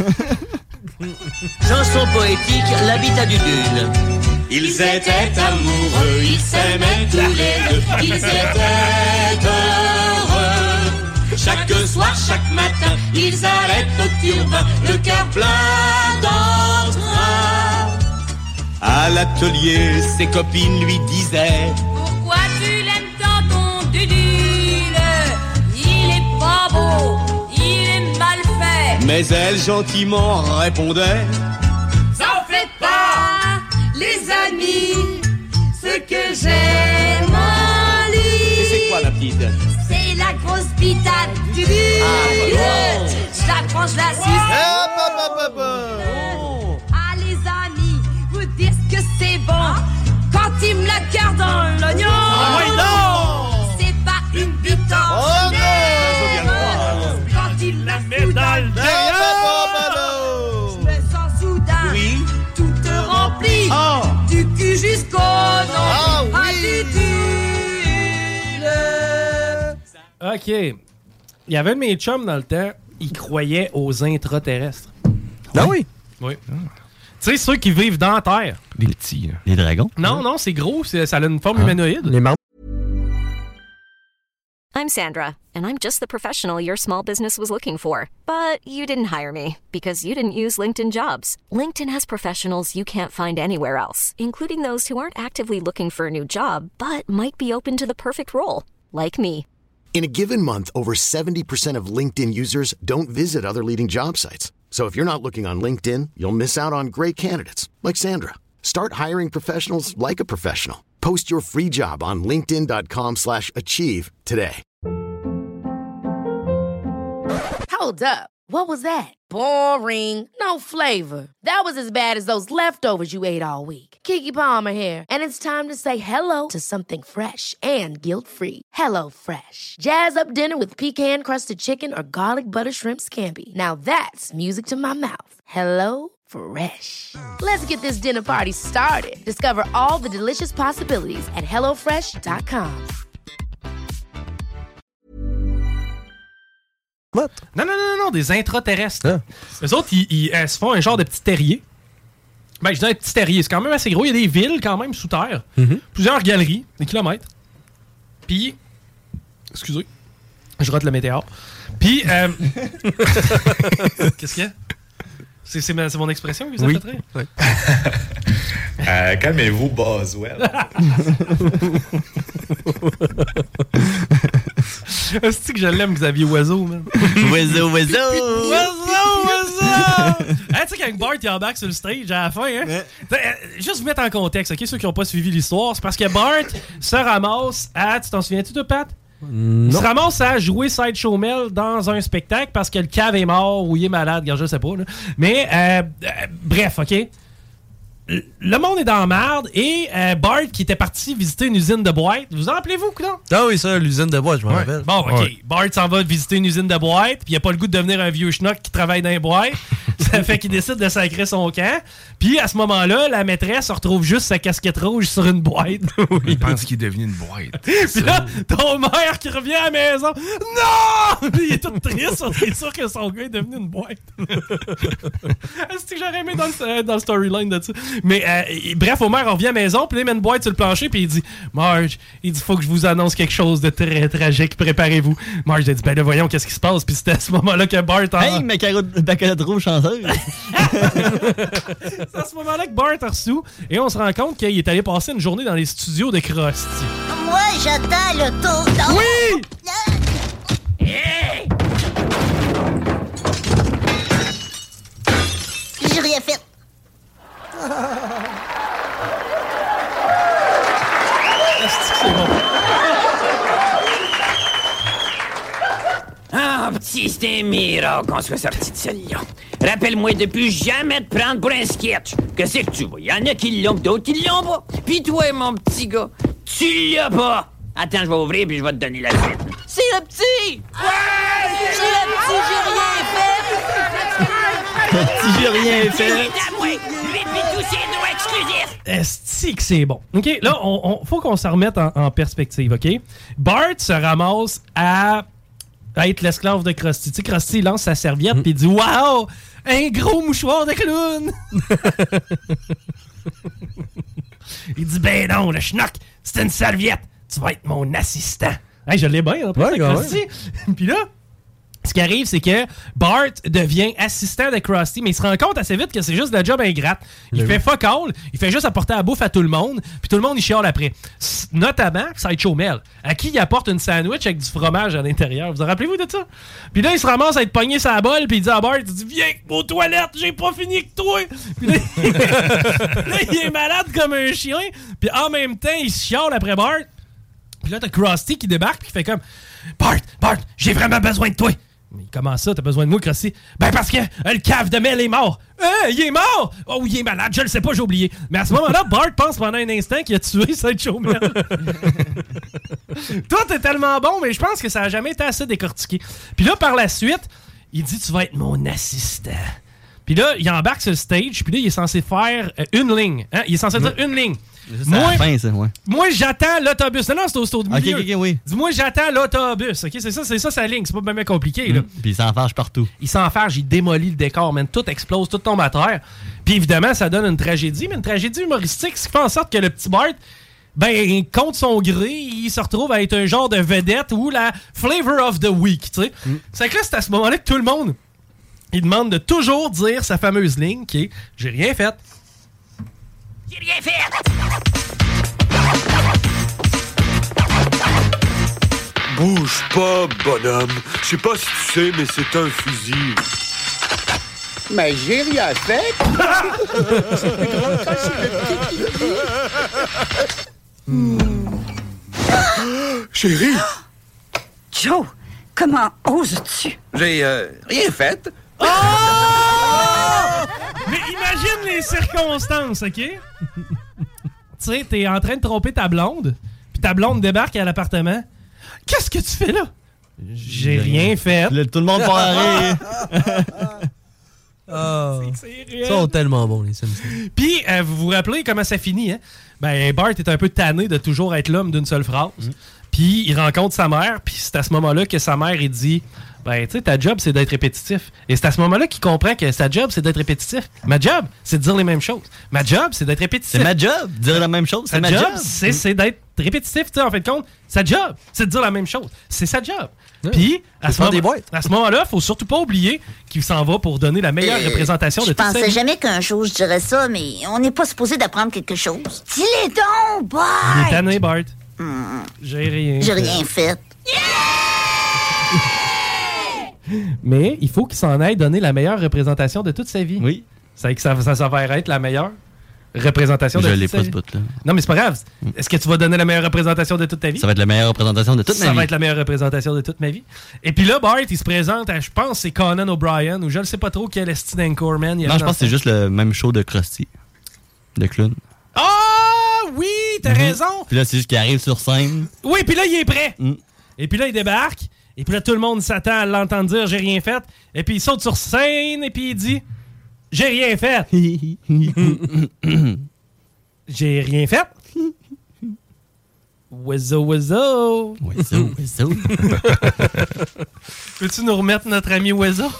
Chanson poétique, l'habitat du dune. Ils étaient amoureux, ils s'aimaient tous les deux. Ils étaient heureux. Chaque soir, chaque matin, ils allaient au turbin, le cœur plein d'entrain. À l'atelier, ses copines lui disaient: pourquoi tu l'aimes tant ton dudule? Il est pas beau, il est mal fait. Mais elle gentiment répondait: t'en fais pas, les amis, ce que j'aime en lui. Et c'est quoi la petite? C'est la grosse pitade du but. Je la prends, je la suce. Ah les amis, vous dites que c'est bon quand il me la cœur dans l'oignon. Ah oui, non! C'est pas une bite en neige. Quand il la met dans le derrière, je me sens soudain tout rempli, du cul jusqu'au nom. Ah oui. OK. Il y avait un de mes chums dans le temps, il croyait aux intraterrestres. Ah oui? Oui. Tu sais, ceux qui vivent dans la Terre. Les petits. Les dragons? Non, non, c'est gros, ça a une forme humanoïde. Les membres. I'm Sandra, and I'm just the professional your small business was looking for. But you didn't hire me because you didn't use LinkedIn Jobs. LinkedIn has professionals you can't find anywhere else, including those who aren't actively looking for a new job, but might be open to the perfect role, like me. In a given month, over 70% of LinkedIn users don't visit other leading job sites. So if you're not looking on LinkedIn, you'll miss out on great candidates like Sandra. Start hiring professionals like a professional. Post your free job on linkedin.com/achieve today. Hold up. What was that? Boring. No flavor. That was as bad as those leftovers you ate all week. Keke Palmer here, and it's time to say hello to something fresh and guilt-free. Hello Fresh. Jazz up dinner with pecan-crusted chicken or garlic butter shrimp scampi. Now that's music to my mouth. Hello Fresh. Let's get this dinner party started. Discover all the delicious possibilities at hellofresh.com. Non, des intraterrestres. Eux autres, ils se font un genre de petit terrier. Ben, je dis un petit terrier, c'est quand même assez gros. Il y a des villes quand même sous terre. Plusieurs galeries, des kilomètres. Puis, excusez, je rate le météore. Puis, qu'est-ce qu'il y a? C'est mon expression que vous avez fait rire? Oui. Calmez-vous, Boswell. C'est que je l'aime, Xavier Oiseau, man. Oiseau. Tu sais, quand Bart il embarque sur le stage à la fin, hein? Juste vous mettre en contexte, OK, ceux qui n'ont pas suivi l'histoire, c'est parce que Bart se ramasse à... Tu t'en souviens-tu de Pat? Il se ramasse à jouer Sideshow Mel dans un spectacle parce que le cave est mort ou il est malade, je sais pas. Là. Mais, bref, OK? Le monde est dans la merde et Bart qui était parti visiter une usine de boîtes. Vous en rappelez-vous, coudonc? Ah oui, ça, l'usine de boîtes, je m'en rappelle. Bon, OK. Ouais. Bart s'en va visiter une usine de boîtes puis il a pas le goût de devenir un vieux schnock qui travaille dans les boîtes. Ça fait qu'il décide de sacrer son camp. Puis à ce moment-là, la maîtresse retrouve juste sa casquette rouge sur une boîte. Il pense qu'il est devenu une boîte. Puis là, ton mère qui revient à la maison. Non! Il est tout triste. On est sûr que son gars est devenu une boîte. C'est que j'aurais aimé dans le storyline de ça. Mais bref, Homer revient à la maison. Puis là, il met une boîte sur le plancher. Puis il dit, Marge, il dit, faut que je vous annonce quelque chose de très tragique. Préparez-vous. Marge a dit, ben là, voyons, qu'est-ce qui se passe. Puis c'était à ce moment-là que Bart... Hey, ma carotte rouge chanceuse! C'est à ce moment-là que Bart a reçu. Et on se rend compte qu'il est allé passer une journée dans les studios de Krusty. Moi, j'attends le tour d'or. Oui! Hey! J'ai rien fait. C'est bon. Ah, petit, c'est un miracle qu'on soit sorti de celle-là. Rappelle-moi de plus jamais te prendre pour un sketch. Qu'est-ce que tu vois? Y en a qui l'ont, d'autres qui l'ont pas. Puis toi, mon petit gars, tu l'as pas. Attends, je vais ouvrir puis je vais te donner la suite. C'est le petit! Ouais! C'est le petit, j'ai rien fait! Petit, j'ai rien fait! C'est à moi! Lui, puis tous ses droits exclusifs! Est-ce que c'est bon? OK, là, faut qu'on s'en remette en perspective, OK? Bart se ramasse à être l'esclave de Krusty. Tu sais, Krusty, il lance sa serviette puis il dit « Wow! Un gros mouchoir de clown! » Il dit « Ben non, le schnock, c'est une serviette! Tu vas être mon assistant! » Hey, je l'ai bien, après ça, Krusty. Puis là, ce qui arrive, c'est que Bart devient assistant de Krusty, mais il se rend compte assez vite que c'est juste de la job ingrate. Il fait fuck all, il fait juste apporter à la bouffe à tout le monde, puis tout le monde il chiale après. Notamment Sideshow Mel, à qui il apporte une sandwich avec du fromage à l'intérieur. Vous en rappelez-vous de ça? Puis là, il se ramasse à être pogné sur la bolle, puis il dit à Bart, il dit « Viens aux toilettes, j'ai pas fini avec toi! » Puis là, il est malade comme un chien, puis en même temps, il se chiale après Bart. Puis là, t'as Krusty qui débarque, puis qui fait comme « Bart, j'ai vraiment besoin de toi! » Mais comment ça, t'as besoin de moi, Krusty? Ben parce que le cave de Mel est mort. Il est mort? Oh, il est malade, je le sais pas, j'ai oublié. Mais à ce moment-là, Bart pense pendant un instant qu'il a tué Sideshow Mel. Toi, t'es tellement bon, mais je pense que ça a jamais été assez décortiqué. Puis là, par la suite, il dit, tu vas être mon assistant. Puis là, il embarque sur le stage, puis là, il est censé faire une ligne. Hein? Il est censé dire une ligne. C'est à la fin, ça, ouais. Moi, j'attends l'autobus. Non, c'est au milieu. OK, oui. Dis-moi, j'attends l'autobus. OK, c'est ça sa ligne. C'est pas même compliqué, là. Puis il s'enfarge partout. Il s'enfarge, il démolit le décor, man. Tout explose, tout tombe à terre. Puis évidemment, ça donne une tragédie, mais une tragédie humoristique, ce qui fait en sorte que le petit Bart, ben, contre son gré, il se retrouve à être un genre de vedette ou la flavor of the week, tu sais. C'est que là, c'est à ce moment-là que tout le monde, il demande de toujours dire sa fameuse ligne qui est « J'ai rien fait ». J'ai rien fait! Bouge pas, bonhomme. Je sais pas si tu sais, mais c'est un fusil. Mais j'ai rien fait! C'est plus drôle quand c'est le petit qui Chérie! Joe, comment oses-tu? J'ai rien fait. Oh! Mais imagine les circonstances, OK? Tu sais, t'es en train de tromper ta blonde, puis ta blonde débarque à l'appartement. Qu'est-ce que tu fais là? J'ai rien fait. Tout le monde part à rire. Ils sont tellement bons, les Simpsons. Puis, vous vous rappelez comment ça finit, hein? Ben, Bart est un peu tanné de toujours être l'homme d'une seule phrase. Puis, il rencontre sa mère, puis c'est à ce moment-là que sa mère, il dit... Ben, tu sais, ta job, c'est d'être répétitif. Et c'est à ce moment-là qu'il comprend que sa job, c'est d'être répétitif. Ma job, c'est de dire les mêmes choses. Ma job, c'est d'être répétitif. C'est ma job, dire la même chose. C'est ma job. C'est d'être répétitif, tu sais, en fin de compte. Sa job, c'est de dire la même chose. C'est sa job. Puis, à ce moment-là, faut surtout pas oublier qu'il s'en va pour donner la meilleure représentation de toute sa vie. Je pensais jamais qu'un jour je dirais ça, mais on n'est pas supposé d'apprendre quelque chose. Dis-les donc, Bart! Il est tanné, Bart. J'ai rien fait. Mais il faut qu'il s'en aille donner la meilleure représentation de toute sa vie. Oui. C'est que ça s'avère être la meilleure représentation de toute sa vie. Je l'ai pas ce bout-là. Non, mais c'est pas grave. Est-ce que tu vas donner la meilleure représentation de toute ta vie? Ça va être la meilleure représentation de toute ma vie. Ça va être la meilleure représentation de toute ma vie. Et puis là, Bart, il se présente à, je pense, c'est Conan O'Brien, ou je ne sais pas trop quel est Anchorman. Non, je pense que c'est juste le même show de Krusty, de clown. Ah oui, t'as raison. Puis là, c'est juste qu'il arrive sur scène. Oui, puis là, il est prêt. Et puis là, il débarque. Et puis là, tout le monde s'attend à l'entendre dire « J'ai rien fait ». Et puis il saute sur scène et puis il dit J'ai rien fait. J'ai rien fait. Wezzo, wezzo. Wezzo, wezzo. Peux-tu nous remettre notre ami Wezzo?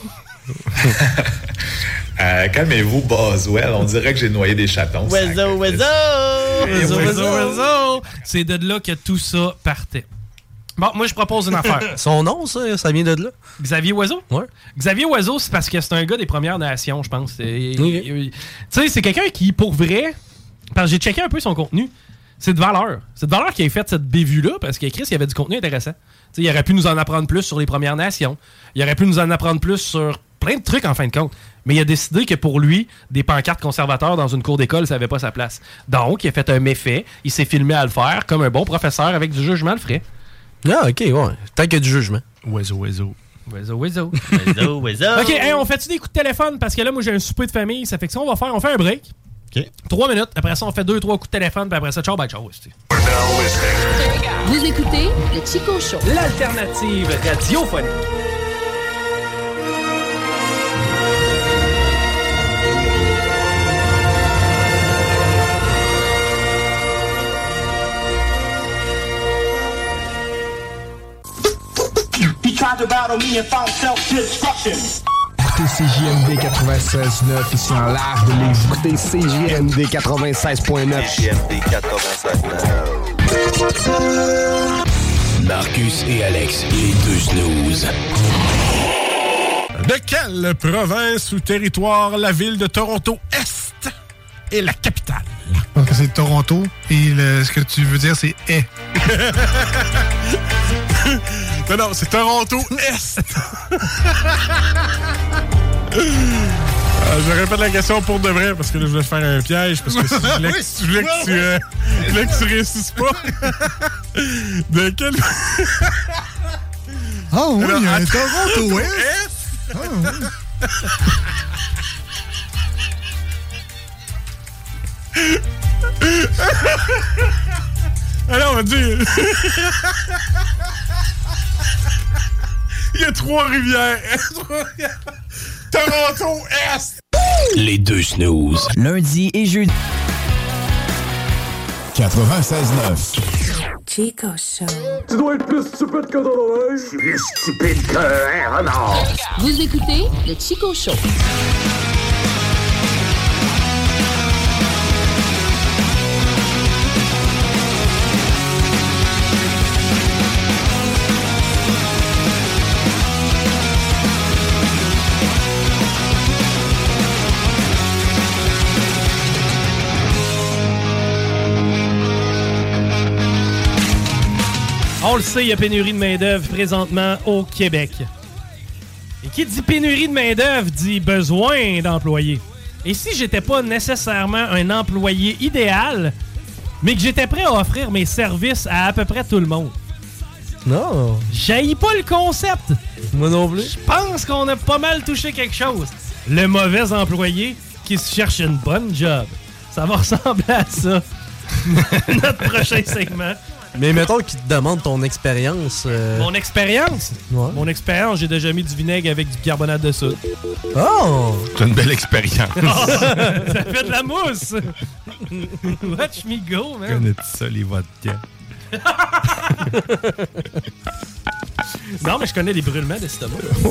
Calmez-vous, Boswell. On dirait que j'ai noyé des chatons. Wezzo, wezzo. Wezzo, wezzo, wezzo. C'est de là que tout ça partait. Bon, moi, je propose une affaire. Son nom, ça vient de là? Xavier Oiseau? Ouais. Xavier Oiseau, c'est parce que c'est un gars des Premières Nations, je pense. Tu sais, c'est quelqu'un qui, pour vrai, parce que j'ai checké un peu son contenu, c'est de valeur. C'est de valeur qu'il ait fait cette bévue-là, parce que Chris, il y avait du contenu intéressant. T'sais, il aurait pu nous en apprendre plus sur les Premières Nations. Il aurait pu nous en apprendre plus sur plein de trucs, en fin de compte. Mais il a décidé que pour lui, des pancartes conservateurs dans une cour d'école, ça n'avait pas sa place. Donc, il a fait un méfait. Il s'est filmé à le faire, comme un bon professeur avec du jugement le ferait. Ah, OK, ouais. Tant qu'il y a du jugement. Wezzo, wezzo. Wezzo, wezzo. Wezzo, wezzo. OK, hey, on fait-tu des coups de téléphone? Parce que là, moi, j'ai un souper de famille. Ça fait que ça, on fait un break. OK. 3 minutes. Après ça, on fait 2-3 coups de téléphone. Puis après ça, ciao, bye, ciao. Vous écoutez le Chico Show. L'alternative radiophonique. He tried to battle me and found self-destruction. Écoutez CJMD 96.9 ici en live de Lévis. Écoutez CJMD 96.9. CJMD 96.9. Marcus et Alex, les deux snooze. De quelle province ou territoire la ville de Toronto-Est est la capitale? Donc c'est Toronto et ce que tu veux dire c'est « est ». Non, c'est Toronto-Est. Je répète la question pour de vrai parce que là, je voulais faire un piège parce que si je voulais que tu réussisses pas. De quel... Ah oui, il y a un Toronto-Est. Ah oui. Alors, on va dire... Il y a Trois-Rivières. Toronto-Est. Les deux snooze. Lundi et jeudi. 96.9. Chico Show. Tu dois être plus stupide que dans l'oreille. Je suis plus stupide qu'un renard. Vous écoutez le Chico Show. On le sait, il y a pénurie de main-d'œuvre présentement au Québec. Et qui dit pénurie de main-d'œuvre dit besoin d'employés. Et si j'étais pas nécessairement un employé idéal, mais que j'étais prêt à offrir mes services à peu près tout le monde? Non. J'haïs pas le concept. Moi non plus. Je pense qu'on a pas mal touché quelque chose. Le mauvais employé qui se cherche une bonne job. Ça va ressembler à ça. Notre prochain segment. Mais mettons qu'il te demande ton expérience. Mon expérience? Ouais. Mon expérience, j'ai déjà mis du vinaigre avec du carbonate de soude. Oh! C'est une belle expérience. Oh, ça fait de la mousse! Watch me go, man! Connais-tu ça, les vodkas? Non, mais je connais les brûlements d'estomac. Oh.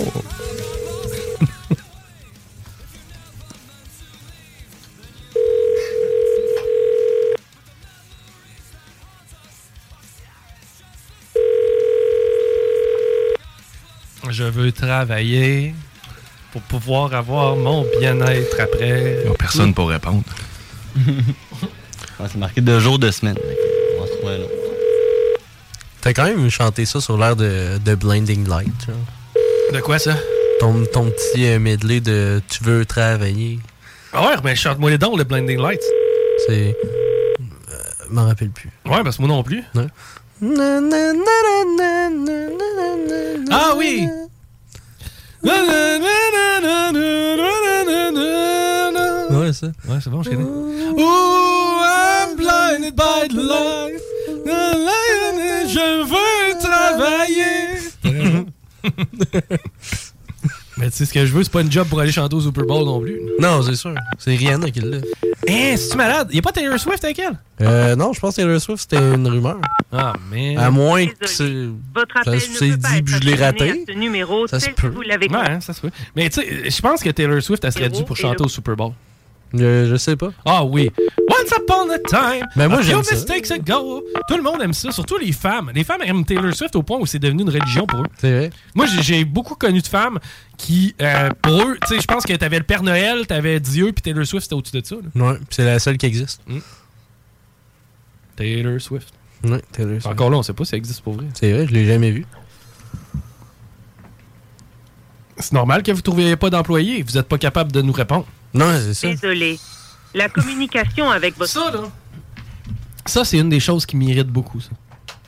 Je veux travailler pour pouvoir avoir mon bien-être après. Il n'y a personne pour répondre. C'est marqué 2 jours de semaine. On va se trouver un autre. T'as quand même chanté ça sur l'air de Blinding Light. Genre. De quoi ça? Ton petit medley de Tu veux travailler. Ah ouais, mais chante-moi les dons, le Blinding Lights. C'est. M'en rappelle plus. Ouais, parce que moi non plus. Ouais. Ah oui! Ouais, ça. Ouais, c'est bon, je connais. Oh, I'm blinded by the light. Je veux travailler. Mais tu sais, ce que je veux, c'est pas une job pour aller chanter au Super Bowl non plus. Non, c'est sûr. C'est Rihanna qui l'a. C'est-tu malade? Y'a pas Taylor Swift avec elle? Non, je pense que Taylor Swift, c'était une rumeur. Ah, mais... À moins que Votre appel ça s'est dit puis je l'ai raté. Ce numéro, ça se peut. vous l'avez Ouais, ça se peut. Mais tu sais, je pense que Taylor Swift, elle serait due pour chanter au Super Bowl. Je sais pas. Ah oui. Once upon a time, ben moi, a few j'aime ça. mistakes ago. Tout le monde aime ça, surtout les femmes. Les femmes aiment Taylor Swift au point où c'est devenu une religion pour eux. C'est vrai. Moi, j'ai beaucoup connu de femmes qui, pour eux, tu sais, je pense que t'avais le Père Noël, t'avais Dieu, puis Taylor Swift, c'était au-dessus de ça. Là. Ouais, c'est la seule qui existe. Taylor Swift. Ouais, Taylor Swift. Encore là, on sait pas si ça existe pour vrai. C'est vrai, je l'ai jamais vu. C'est normal que vous ne trouviez pas d'employé. Vous n'êtes pas capable de nous répondre. Non, c'est ça. Désolé. La communication avec votre... Ça, là. Ça, c'est une des choses qui m'irrite beaucoup, ça.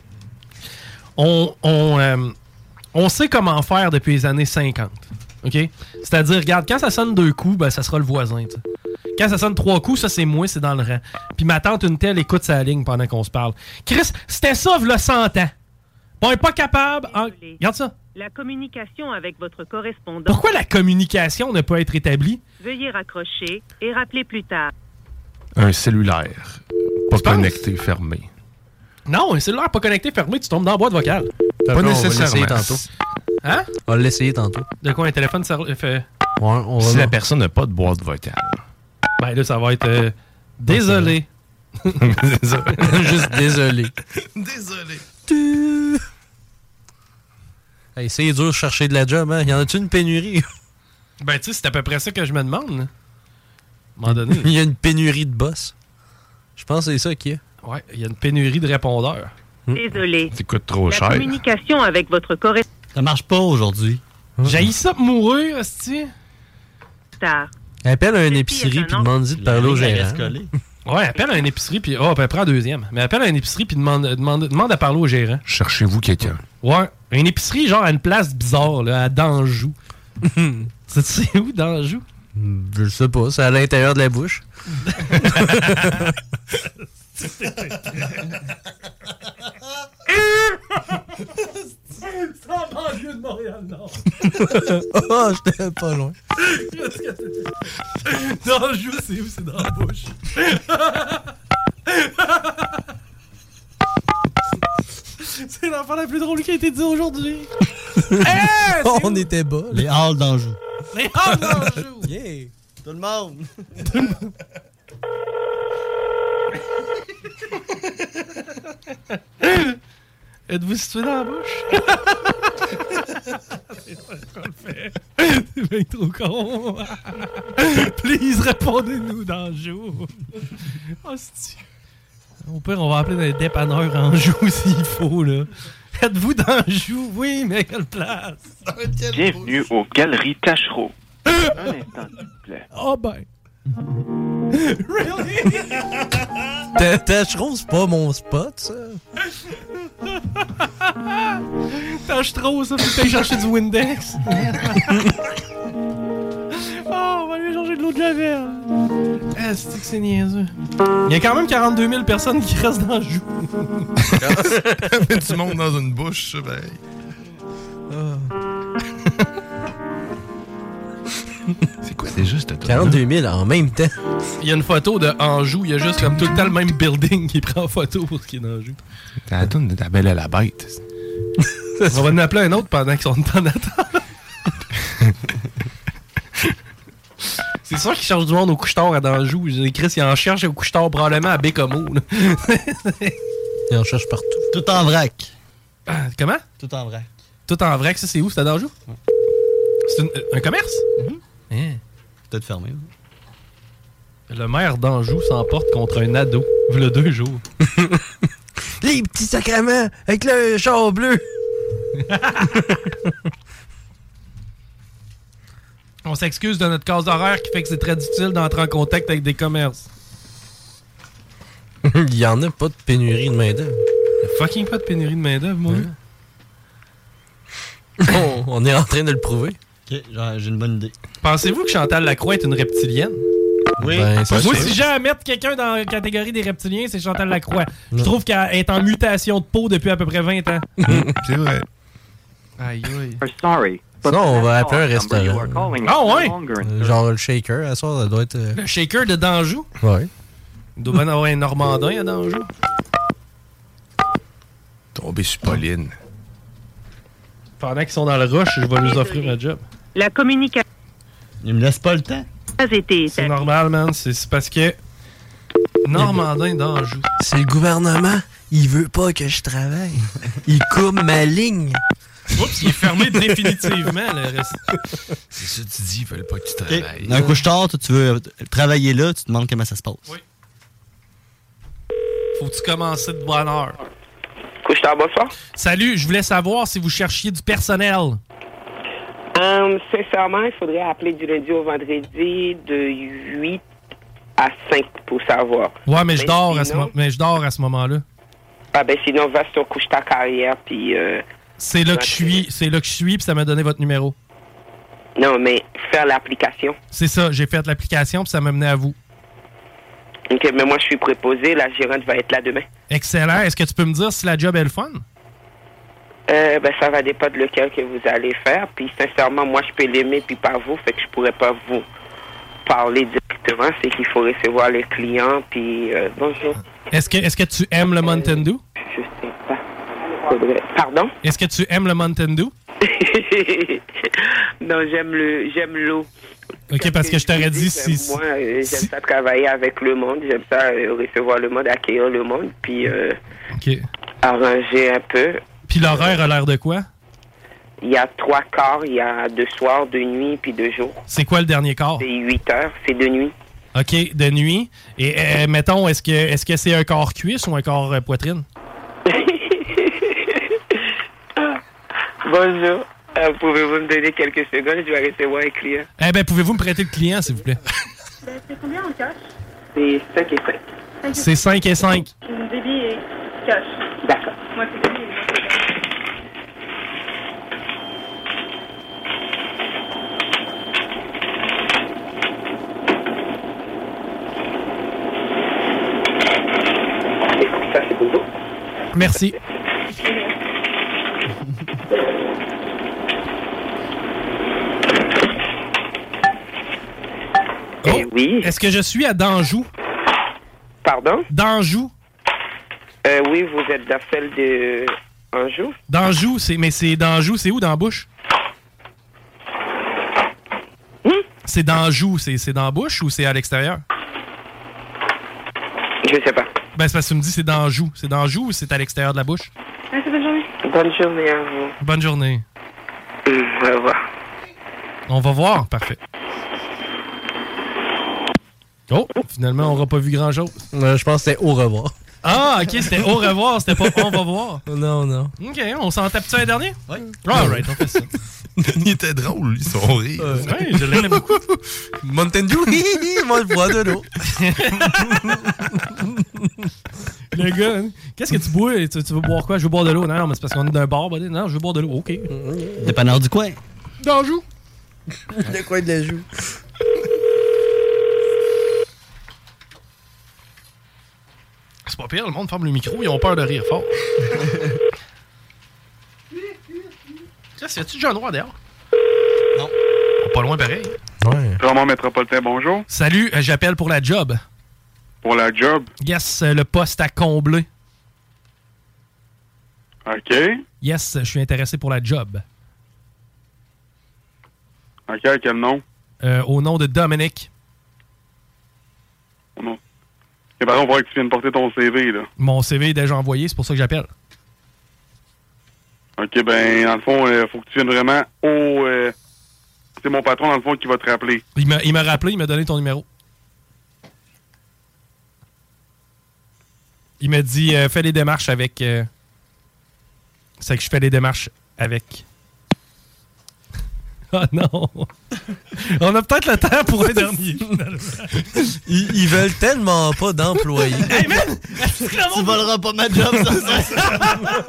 On sait comment faire depuis les années 50. OK? C'est-à-dire, regarde, quand ça sonne 2 coups, ben, ça sera le voisin. T'sais. Quand ça sonne 3 coups, ça, c'est moi, c'est dans le rang. Puis ma tante, une telle, écoute sa ligne pendant qu'on se parle. Chris, c'était ça, v'là 100 ans. On n'est pas capable... Regarde ça. La communication avec votre correspondant... Pourquoi la communication ne peut être établie? Veuillez raccrocher et rappeler plus tard. Un cellulaire. Pas connecté, fermé. Non, un cellulaire pas connecté, fermé, tu tombes dans la boîte vocale. Pas nécessairement. On va l'essayer tantôt. Hein? On va l'essayer tantôt. De quoi, un téléphone fait... Ouais, si la personne n'a pas de boîte vocale. Ben là, ça va être... désolé. Juste désolé. Désolé. Hey, c'est dur de chercher de la job, hein? Y en a-tu une pénurie? Ben, tu sais, c'est à peu près ça que je me demande. Là. À un moment donné. Il y a une pénurie de boss. Je pense que c'est ça qu'il y a. Ouais, il y a une pénurie de répondeurs. Désolé. Ça coûte trop La cher. communication avec votre correspondant... Ça marche pas aujourd'hui. J'haïs ça pour mourir, hostie. Tard. Appelle à une épicerie puis demande-y de parler au gérant. Ouais, appelle à une épicerie puis... Oh, ben, prends un deuxième. Mais appelle à une épicerie puis demande à parler au gérant. Cherchez-vous quelqu'un. Ouais. Une épicerie, genre, à une place bizarre, là, à Danjou. C'est où, Danjou? Je sais pas. C'est à l'intérieur de la bouche. C'est en banlieue de Montréal-Nord. Oh, j'étais pas loin. Danjou, c'est où? C'est dans la bouche. C'est l'enfant la plus drôle qui a été dit aujourd'hui. Hey, on était bas. Les halles d'Anjou. Les halles d'Anjou. Yeah. Tout le monde. Êtes-vous situé dans la bouche? C'est pas ce qu'on le fait. C'est bien trop con. Please, répondez-nous d'Anjou. Oh, au pire, on va appeler un dépanneur Anjou s'il faut, là. Êtes-vous d'Anjou? Oui, mais quelle place? Bienvenue aux Galeries Tachereau. Un instant, s'il vous plaît. Oh ben. Really? Tachereau, c'est pas mon spot, ça. Tachereau, ça, faut que t'ailles chercher du Windex. Oh, on va aller chercher de l'eau de Javel. Ah, c'est que c'est niaiseux. Il y a quand même 42 000 personnes qui restent dans le joue. Tu montes dans une bouche, ça, ben. C'est quoi déjà cette 42 000 en même temps. Il y a une photo de Anjou, il y a juste comme tout le temps le même building qui prend en photo pour ce qui est d'Anjou. T'as la toune de ta belle à la bête. On va en appeler un autre pendant qu'ils sont en attente. C'est sûr qu'ils cherchent du monde au couche-tard à Danjou. Chris, il en cherche au couche-tard probablement à Bécomo. Il en cherche partout. Tout en vrac. Comment? Tout en vrac. Tout en vrac, ça c'est où? C'est à Danjou? Ouais. C'est un commerce? Peut-être fermé. Le maire d'Anjou s'emporte contre un ado. V'là 2 jours. Les petits sacrements avec le char bleu. On s'excuse de notre case horaire qui fait que c'est très difficile d'entrer en contact avec des commerces. Il y en a pas de pénurie de main-d'œuvre. Il y a fucking pas de pénurie de main-d'œuvre, moi. On est en train de le prouver. Ok, j'ai une bonne idée. Pensez-vous que Chantal Lacroix est une reptilienne? Oui. Ben, moi, si j'ai à mettre quelqu'un dans la catégorie des reptiliens, c'est Chantal Lacroix. Je trouve qu'elle est en mutation de peau depuis à peu près 20 ans. C'est vrai. Aïe, aïe. Sorry, Sinon, on va appeler un restaurant. Ah ouais? Genre le shaker, à ça doit être... Le shaker de Danjou? Ouais. Il doit bien avoir un Normandin à Danjou. Tombé sur Pauline. Pendant qu'ils sont dans le rush, je vais nous offrir un job. La communication Il me laisse pas le temps. a été C'est normal, man. C'est parce que Normandin d'Anjou. C'est le gouvernement. Il veut pas que je travaille. Il coupe ma ligne. Oups, il est fermé définitivement, le reste. C'est ça que tu dis, ils veulent pas que tu Okay. travailles. Dans un couche-tard, toi, tu veux travailler là, tu te demandes comment ça se passe. Oui. Faut-tu commencer de bonne heure? Couche-tard, bonsoir. Salut, je voulais savoir si vous cherchiez du personnel. Sincèrement, il faudrait appeler du lundi au vendredi de 8 à 5 pour savoir. Ouais, mais je dors, sinon- mais je dors à ce moment-là. Ah ben sinon, va sur Couche-tard Carrière, puis... C'est là que je suis, puis ça m'a donné votre numéro. Non, mais faire l'application. C'est ça, j'ai fait l'application, puis ça m'a mené à vous. OK, mais moi, je suis préposé. La gérante va être là demain. Excellent. Est-ce que tu peux me dire si la job est le fun? Ben, ça va dépendre de lequel que vous allez faire. Puis, sincèrement, moi, je peux l'aimer, puis pas vous. Fait que je pourrais pas vous parler directement. C'est qu'il faut recevoir les clients, puis bonjour. Est-ce que tu aimes le Mountain Dew? Je sais pas. Pardon? Est-ce que tu aimes le Mountain Dew? Non, j'aime l'eau. OK, parce que je t'aurais dit si... Moi, j'aime ça travailler avec le monde. J'aime ça recevoir le monde, accueillir le monde, puis OK. arranger un peu. Puis l'horaire a l'air de quoi? Il y a 3 quarts, il y a 2 soirs, 2 nuits, puis 2 jours. C'est quoi le dernier quart? C'est 8 heures, c'est 2 nuits. OK, de nuit. Et mettons, est-ce que c'est un corps cuisse ou un corps poitrine? Bonjour. Pouvez-vous me donner quelques secondes? Je vais recevoir un client. Eh bien, pouvez-vous me prêter le client, s'il vous plaît? C'est combien en cash? C'est 5 et 5. C'est 5 et 5. Débit et cash. D'accord. Moi, c'est débit et moi, c'est cash. Ça, c'est pour vous. Merci. Oh, oui. Est-ce que je suis à Danjou? Pardon? Danjou? Oui, vous êtes dans celle de Anjou. Danjou, mais c'est Danjou, c'est où dans la bouche? C'est Danjou, c'est dans la bouche ou c'est à l'extérieur? Je sais pas. Ben, c'est parce que tu me dis c'est Danjou. C'est Danjou ou c'est à l'extérieur de la bouche? Merci, bonne journée. Bonne journée à vous. Bonne journée. Au revoir. On va voir, parfait. Oh, finalement, on n'aura pas vu grand-chose. Je pense que c'était au revoir. Ah, OK, c'était au revoir, c'était pas on va voir. Non, non. OK, on s'en tape-tu un dernier? Oui. All right, on fait ça. Il était drôle, lui, son rire. Oui, je l'aimais beaucoup. Mountain Dew, moi, je bois de l'eau. Le gars, hein? Qu'est-ce que tu bois? Tu veux boire quoi? Je veux boire de l'eau. Non, mais c'est parce qu'on est d'un bar. Buddy. Non, je veux boire de l'eau. OK. Dépanneur du coin. Danjou. Le coin de la joue. C'est pas pire, le monde ferme le micro, ils ont peur de rire fort. Y a-tu John Roy dehors? Non. Pas loin pareil. Ouais. Roman Métropolitain, bonjour. Salut, j'appelle pour la job. Pour la job? Yes, le poste à combler. OK. Yes, je suis intéressé pour la job. OK, à quel nom? Au nom de Dominique. Oh non. Et par contre, on va voir que tu viennes porter ton CV, là. Mon CV est déjà envoyé, c'est pour ça que j'appelle. OK, ben, dans le fond, faut que tu viennes vraiment au... c'est mon patron, dans le fond, qui va te rappeler. Il m'a rappelé, il m'a donné ton numéro. Il m'a dit, fais les démarches avec... C'est que je fais les démarches avec... Oh non! On a peut-être le temps pour un dernier, finalement. Ils veulent tellement pas d'employés. Hey man! Tu voleras pas ma job, ça.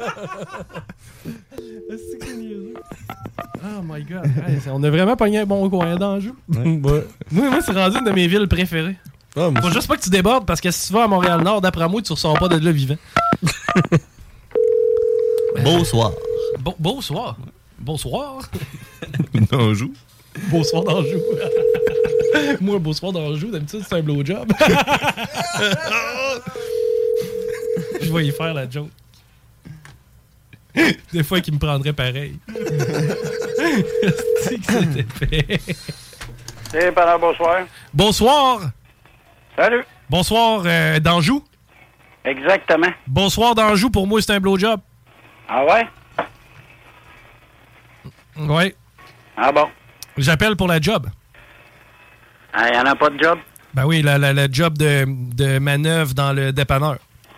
Oh my god. Hey, on a vraiment pogné un bon coin d'Anjou. Ouais. Moi, c'est rendu une de mes villes préférées. Ah, faut juste pas que tu débordes parce que si tu vas à Montréal-Nord, d'après moi, tu ressors pas de là vivant. Bonsoir. Bonsoir. Bonsoir. D'Anjou. Beau soir d'Anjou. Moi, un beau soir d'Anjou, d'habitude, c'est un blowjob. Je vais y faire la joke. Des fois, qu'il me prendrait pareil. C'est que c'était fait. Eh, pendant bonsoir. Bonsoir. Salut. Bonsoir, d'Anjou. Exactement. Bonsoir d'Anjou, pour moi, c'est un blowjob. Ah ouais? Ouais. Ah bon? J'appelle pour la job. Ah, il n'y en a pas de job? Ben oui, la job de manœuvre dans le dépanneur.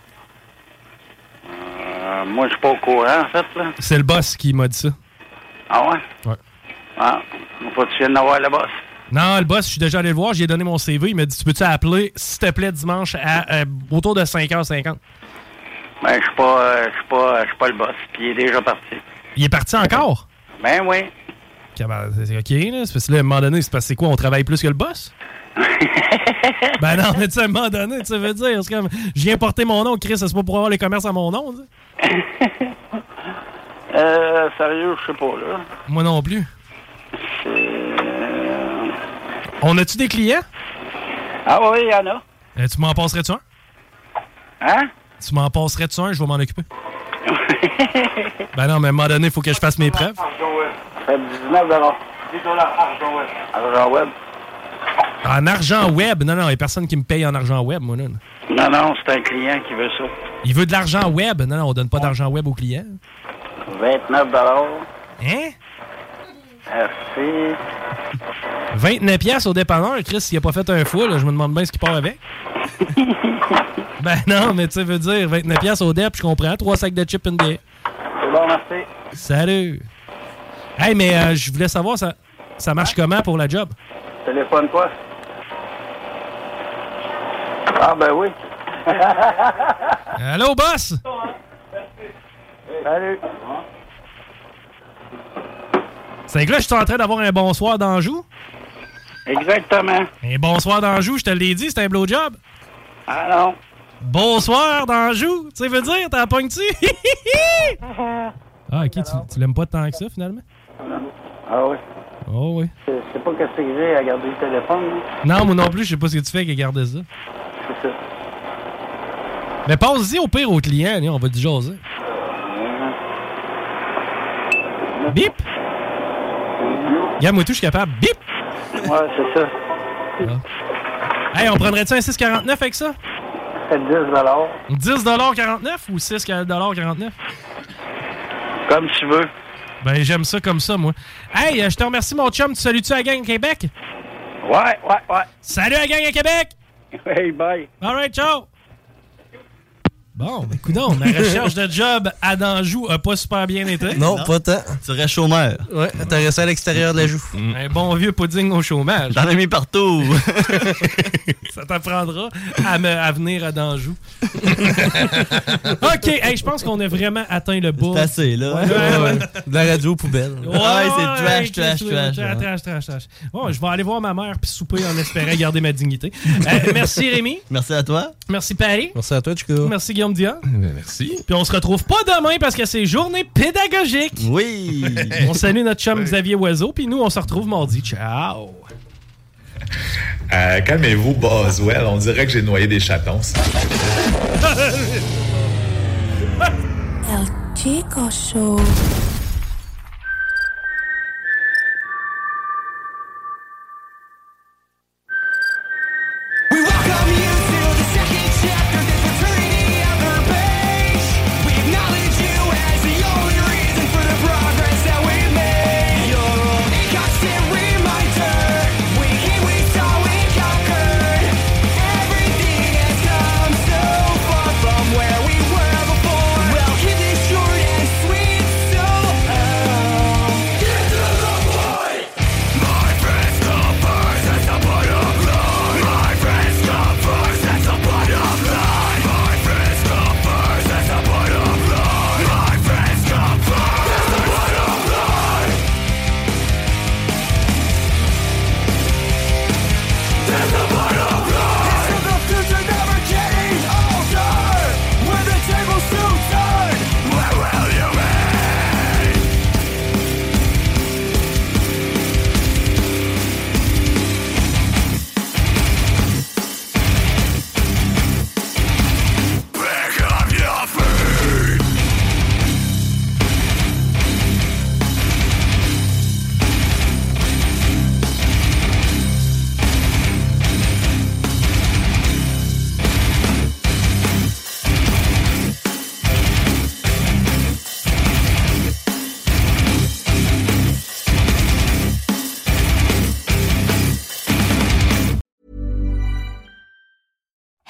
Moi, je suis pas au courant, en fait, là. C'est le boss qui m'a dit ça. Ah ouais? Ouais. Ah, faut que tu viennes d'avoir le boss. Non, le boss, je suis déjà allé le voir, j'ai donné mon CV, il m'a dit, tu peux-tu appeler, s'il te plaît, dimanche à autour de 5h50? Ben, je suis pas le boss, puis il est déjà parti. Il est parti encore? Ben oui. Okay, ben, c'est OK, là. C'est parce que là, à un moment donné, c'est parce que c'est quoi, on travaille plus que le boss? Ben non, mais tu sais, à un moment donné, tu veux dire, c'est comme, je viens porter mon nom, Chris, c'est pas pour avoir les commerces à mon nom, tu sais. Sérieux, je sais pas, là. Moi non plus. On a-tu des clients? Ah oui, il y en a. Tu m'en passerais-tu un? Hein? Tu m'en passerais-tu un? Je vais m'en occuper. Ben non, mais à un moment donné, il faut que je fasse mes preuves. Ça fait 19 $. 10 $ argent web. Argent web? En argent web? Non, non, il n'y a personne qui me paye en argent web, moi, là. Non, non, c'est un client qui veut ça. Il veut de l'argent web? Non, non, on donne pas d'argent web aux clients. 29 $. Hein? Merci. 29 piastres au dépanneur, Chris, s'il a pas fait un fou, là, je me demande bien ce qu'il part avec. Ben non, mais tu sais, veux dire, 29 piastres au dép, je comprends. 3 sacs de chips, une bière. C'est bon, merci. Salut. Hey, mais je voulais savoir, ça marche comment pour la job? Téléphone quoi? Ah, ben oui. Allô, boss? Salut. C'est que là, je suis en train d'avoir un bonsoir d'Anjou? Exactement. Un bonsoir d'Anjou, je te l'ai dit, c'est un blowjob. Ah non. Bonsoir d'Anjou, tu sais, veux dire, t'en pognes-tu? Ah, ok, tu l'aimes pas tant que ça, finalement? Ah oui. Oh oui. Je sais pas qu'est-ce que j'ai à garder le téléphone. Non, moi non plus, je sais pas ce que tu fais qu'à garder ça. C'est ça. Mais passe-y au pire au client, on va te jaser. Bip! Regarde, moi tout, je suis capable. Bip! Ouais, c'est ça. Ah. Hey, on prendrait-tu un 6,49 avec ça? C'est 10 $. 10,49 ou 6,49 $? Comme tu veux. Ben, j'aime ça comme ça, moi. Hey, je te remercie, mon chum. Tu salues-tu la gang à Québec? Ouais. Salut la gang à Québec! Hey, bye. All right, ciao! Bon, ben, coudonc, ma recherche de job à d'Anjou a pas super bien été. Non, pas tant. Tu serais chômeur. Ouais, t'as resté à l'extérieur de la joue. Un bon vieux pudding au chômage. J'en ai mis partout. Ça t'apprendra à venir à d'Anjou. OK, hey, je pense qu'on a vraiment atteint le bout. C'est assez, là. Ouais. De la radio poubelle. Ouais, c'est trash. Trash. Bon, je vais aller voir ma mère puis souper en espérant garder ma dignité. Merci, Rémi. Merci à toi. Merci, Paris. Merci à toi, Chico. Merci, Guillaume Dion. Merci. Puis on se retrouve pas demain parce que c'est journée pédagogique. Oui. On salue notre chum Xavier Oiseau, puis nous, on se retrouve mardi. Ciao. Calmez-vous, Boswell. On dirait que j'ai noyé des chatons. El Chico Show. Where we were before. Well, keep this short and sweet, so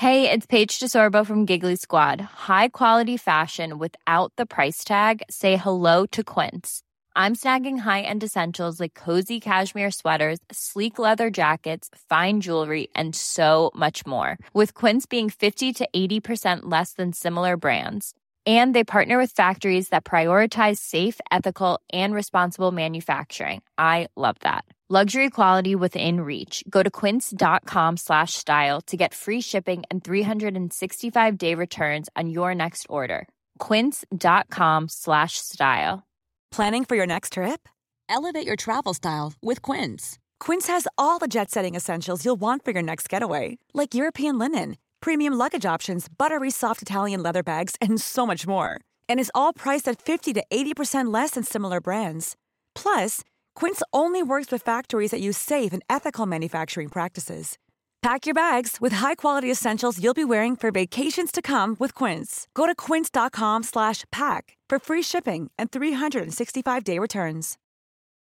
Hey, it's Paige DeSorbo from Giggly Squad. High quality fashion without the price tag. Say hello to Quince. I'm snagging high-end essentials like cozy cashmere sweaters, sleek leather jackets, fine jewelry, and so much more. With Quince being 50 to 80% less than similar brands. And they partner with factories that prioritize safe, ethical, and responsible manufacturing. I love that. Luxury quality within reach. Go to quince.com/style to get free shipping and 365-day returns on your next order. Quince.com/style. Planning for your next trip? Elevate your travel style with Quince. Quince has all the jet-setting essentials you'll want for your next getaway, like European linen, premium luggage options, buttery soft Italian leather bags, and so much more. And is all priced at 50 to 80% less than similar brands. Plus, Quince only works with factories that use safe and ethical manufacturing practices. Pack your bags with high-quality essentials you'll be wearing for vacations to come with Quince. Go to quince.com/pack for free shipping and 365-day returns.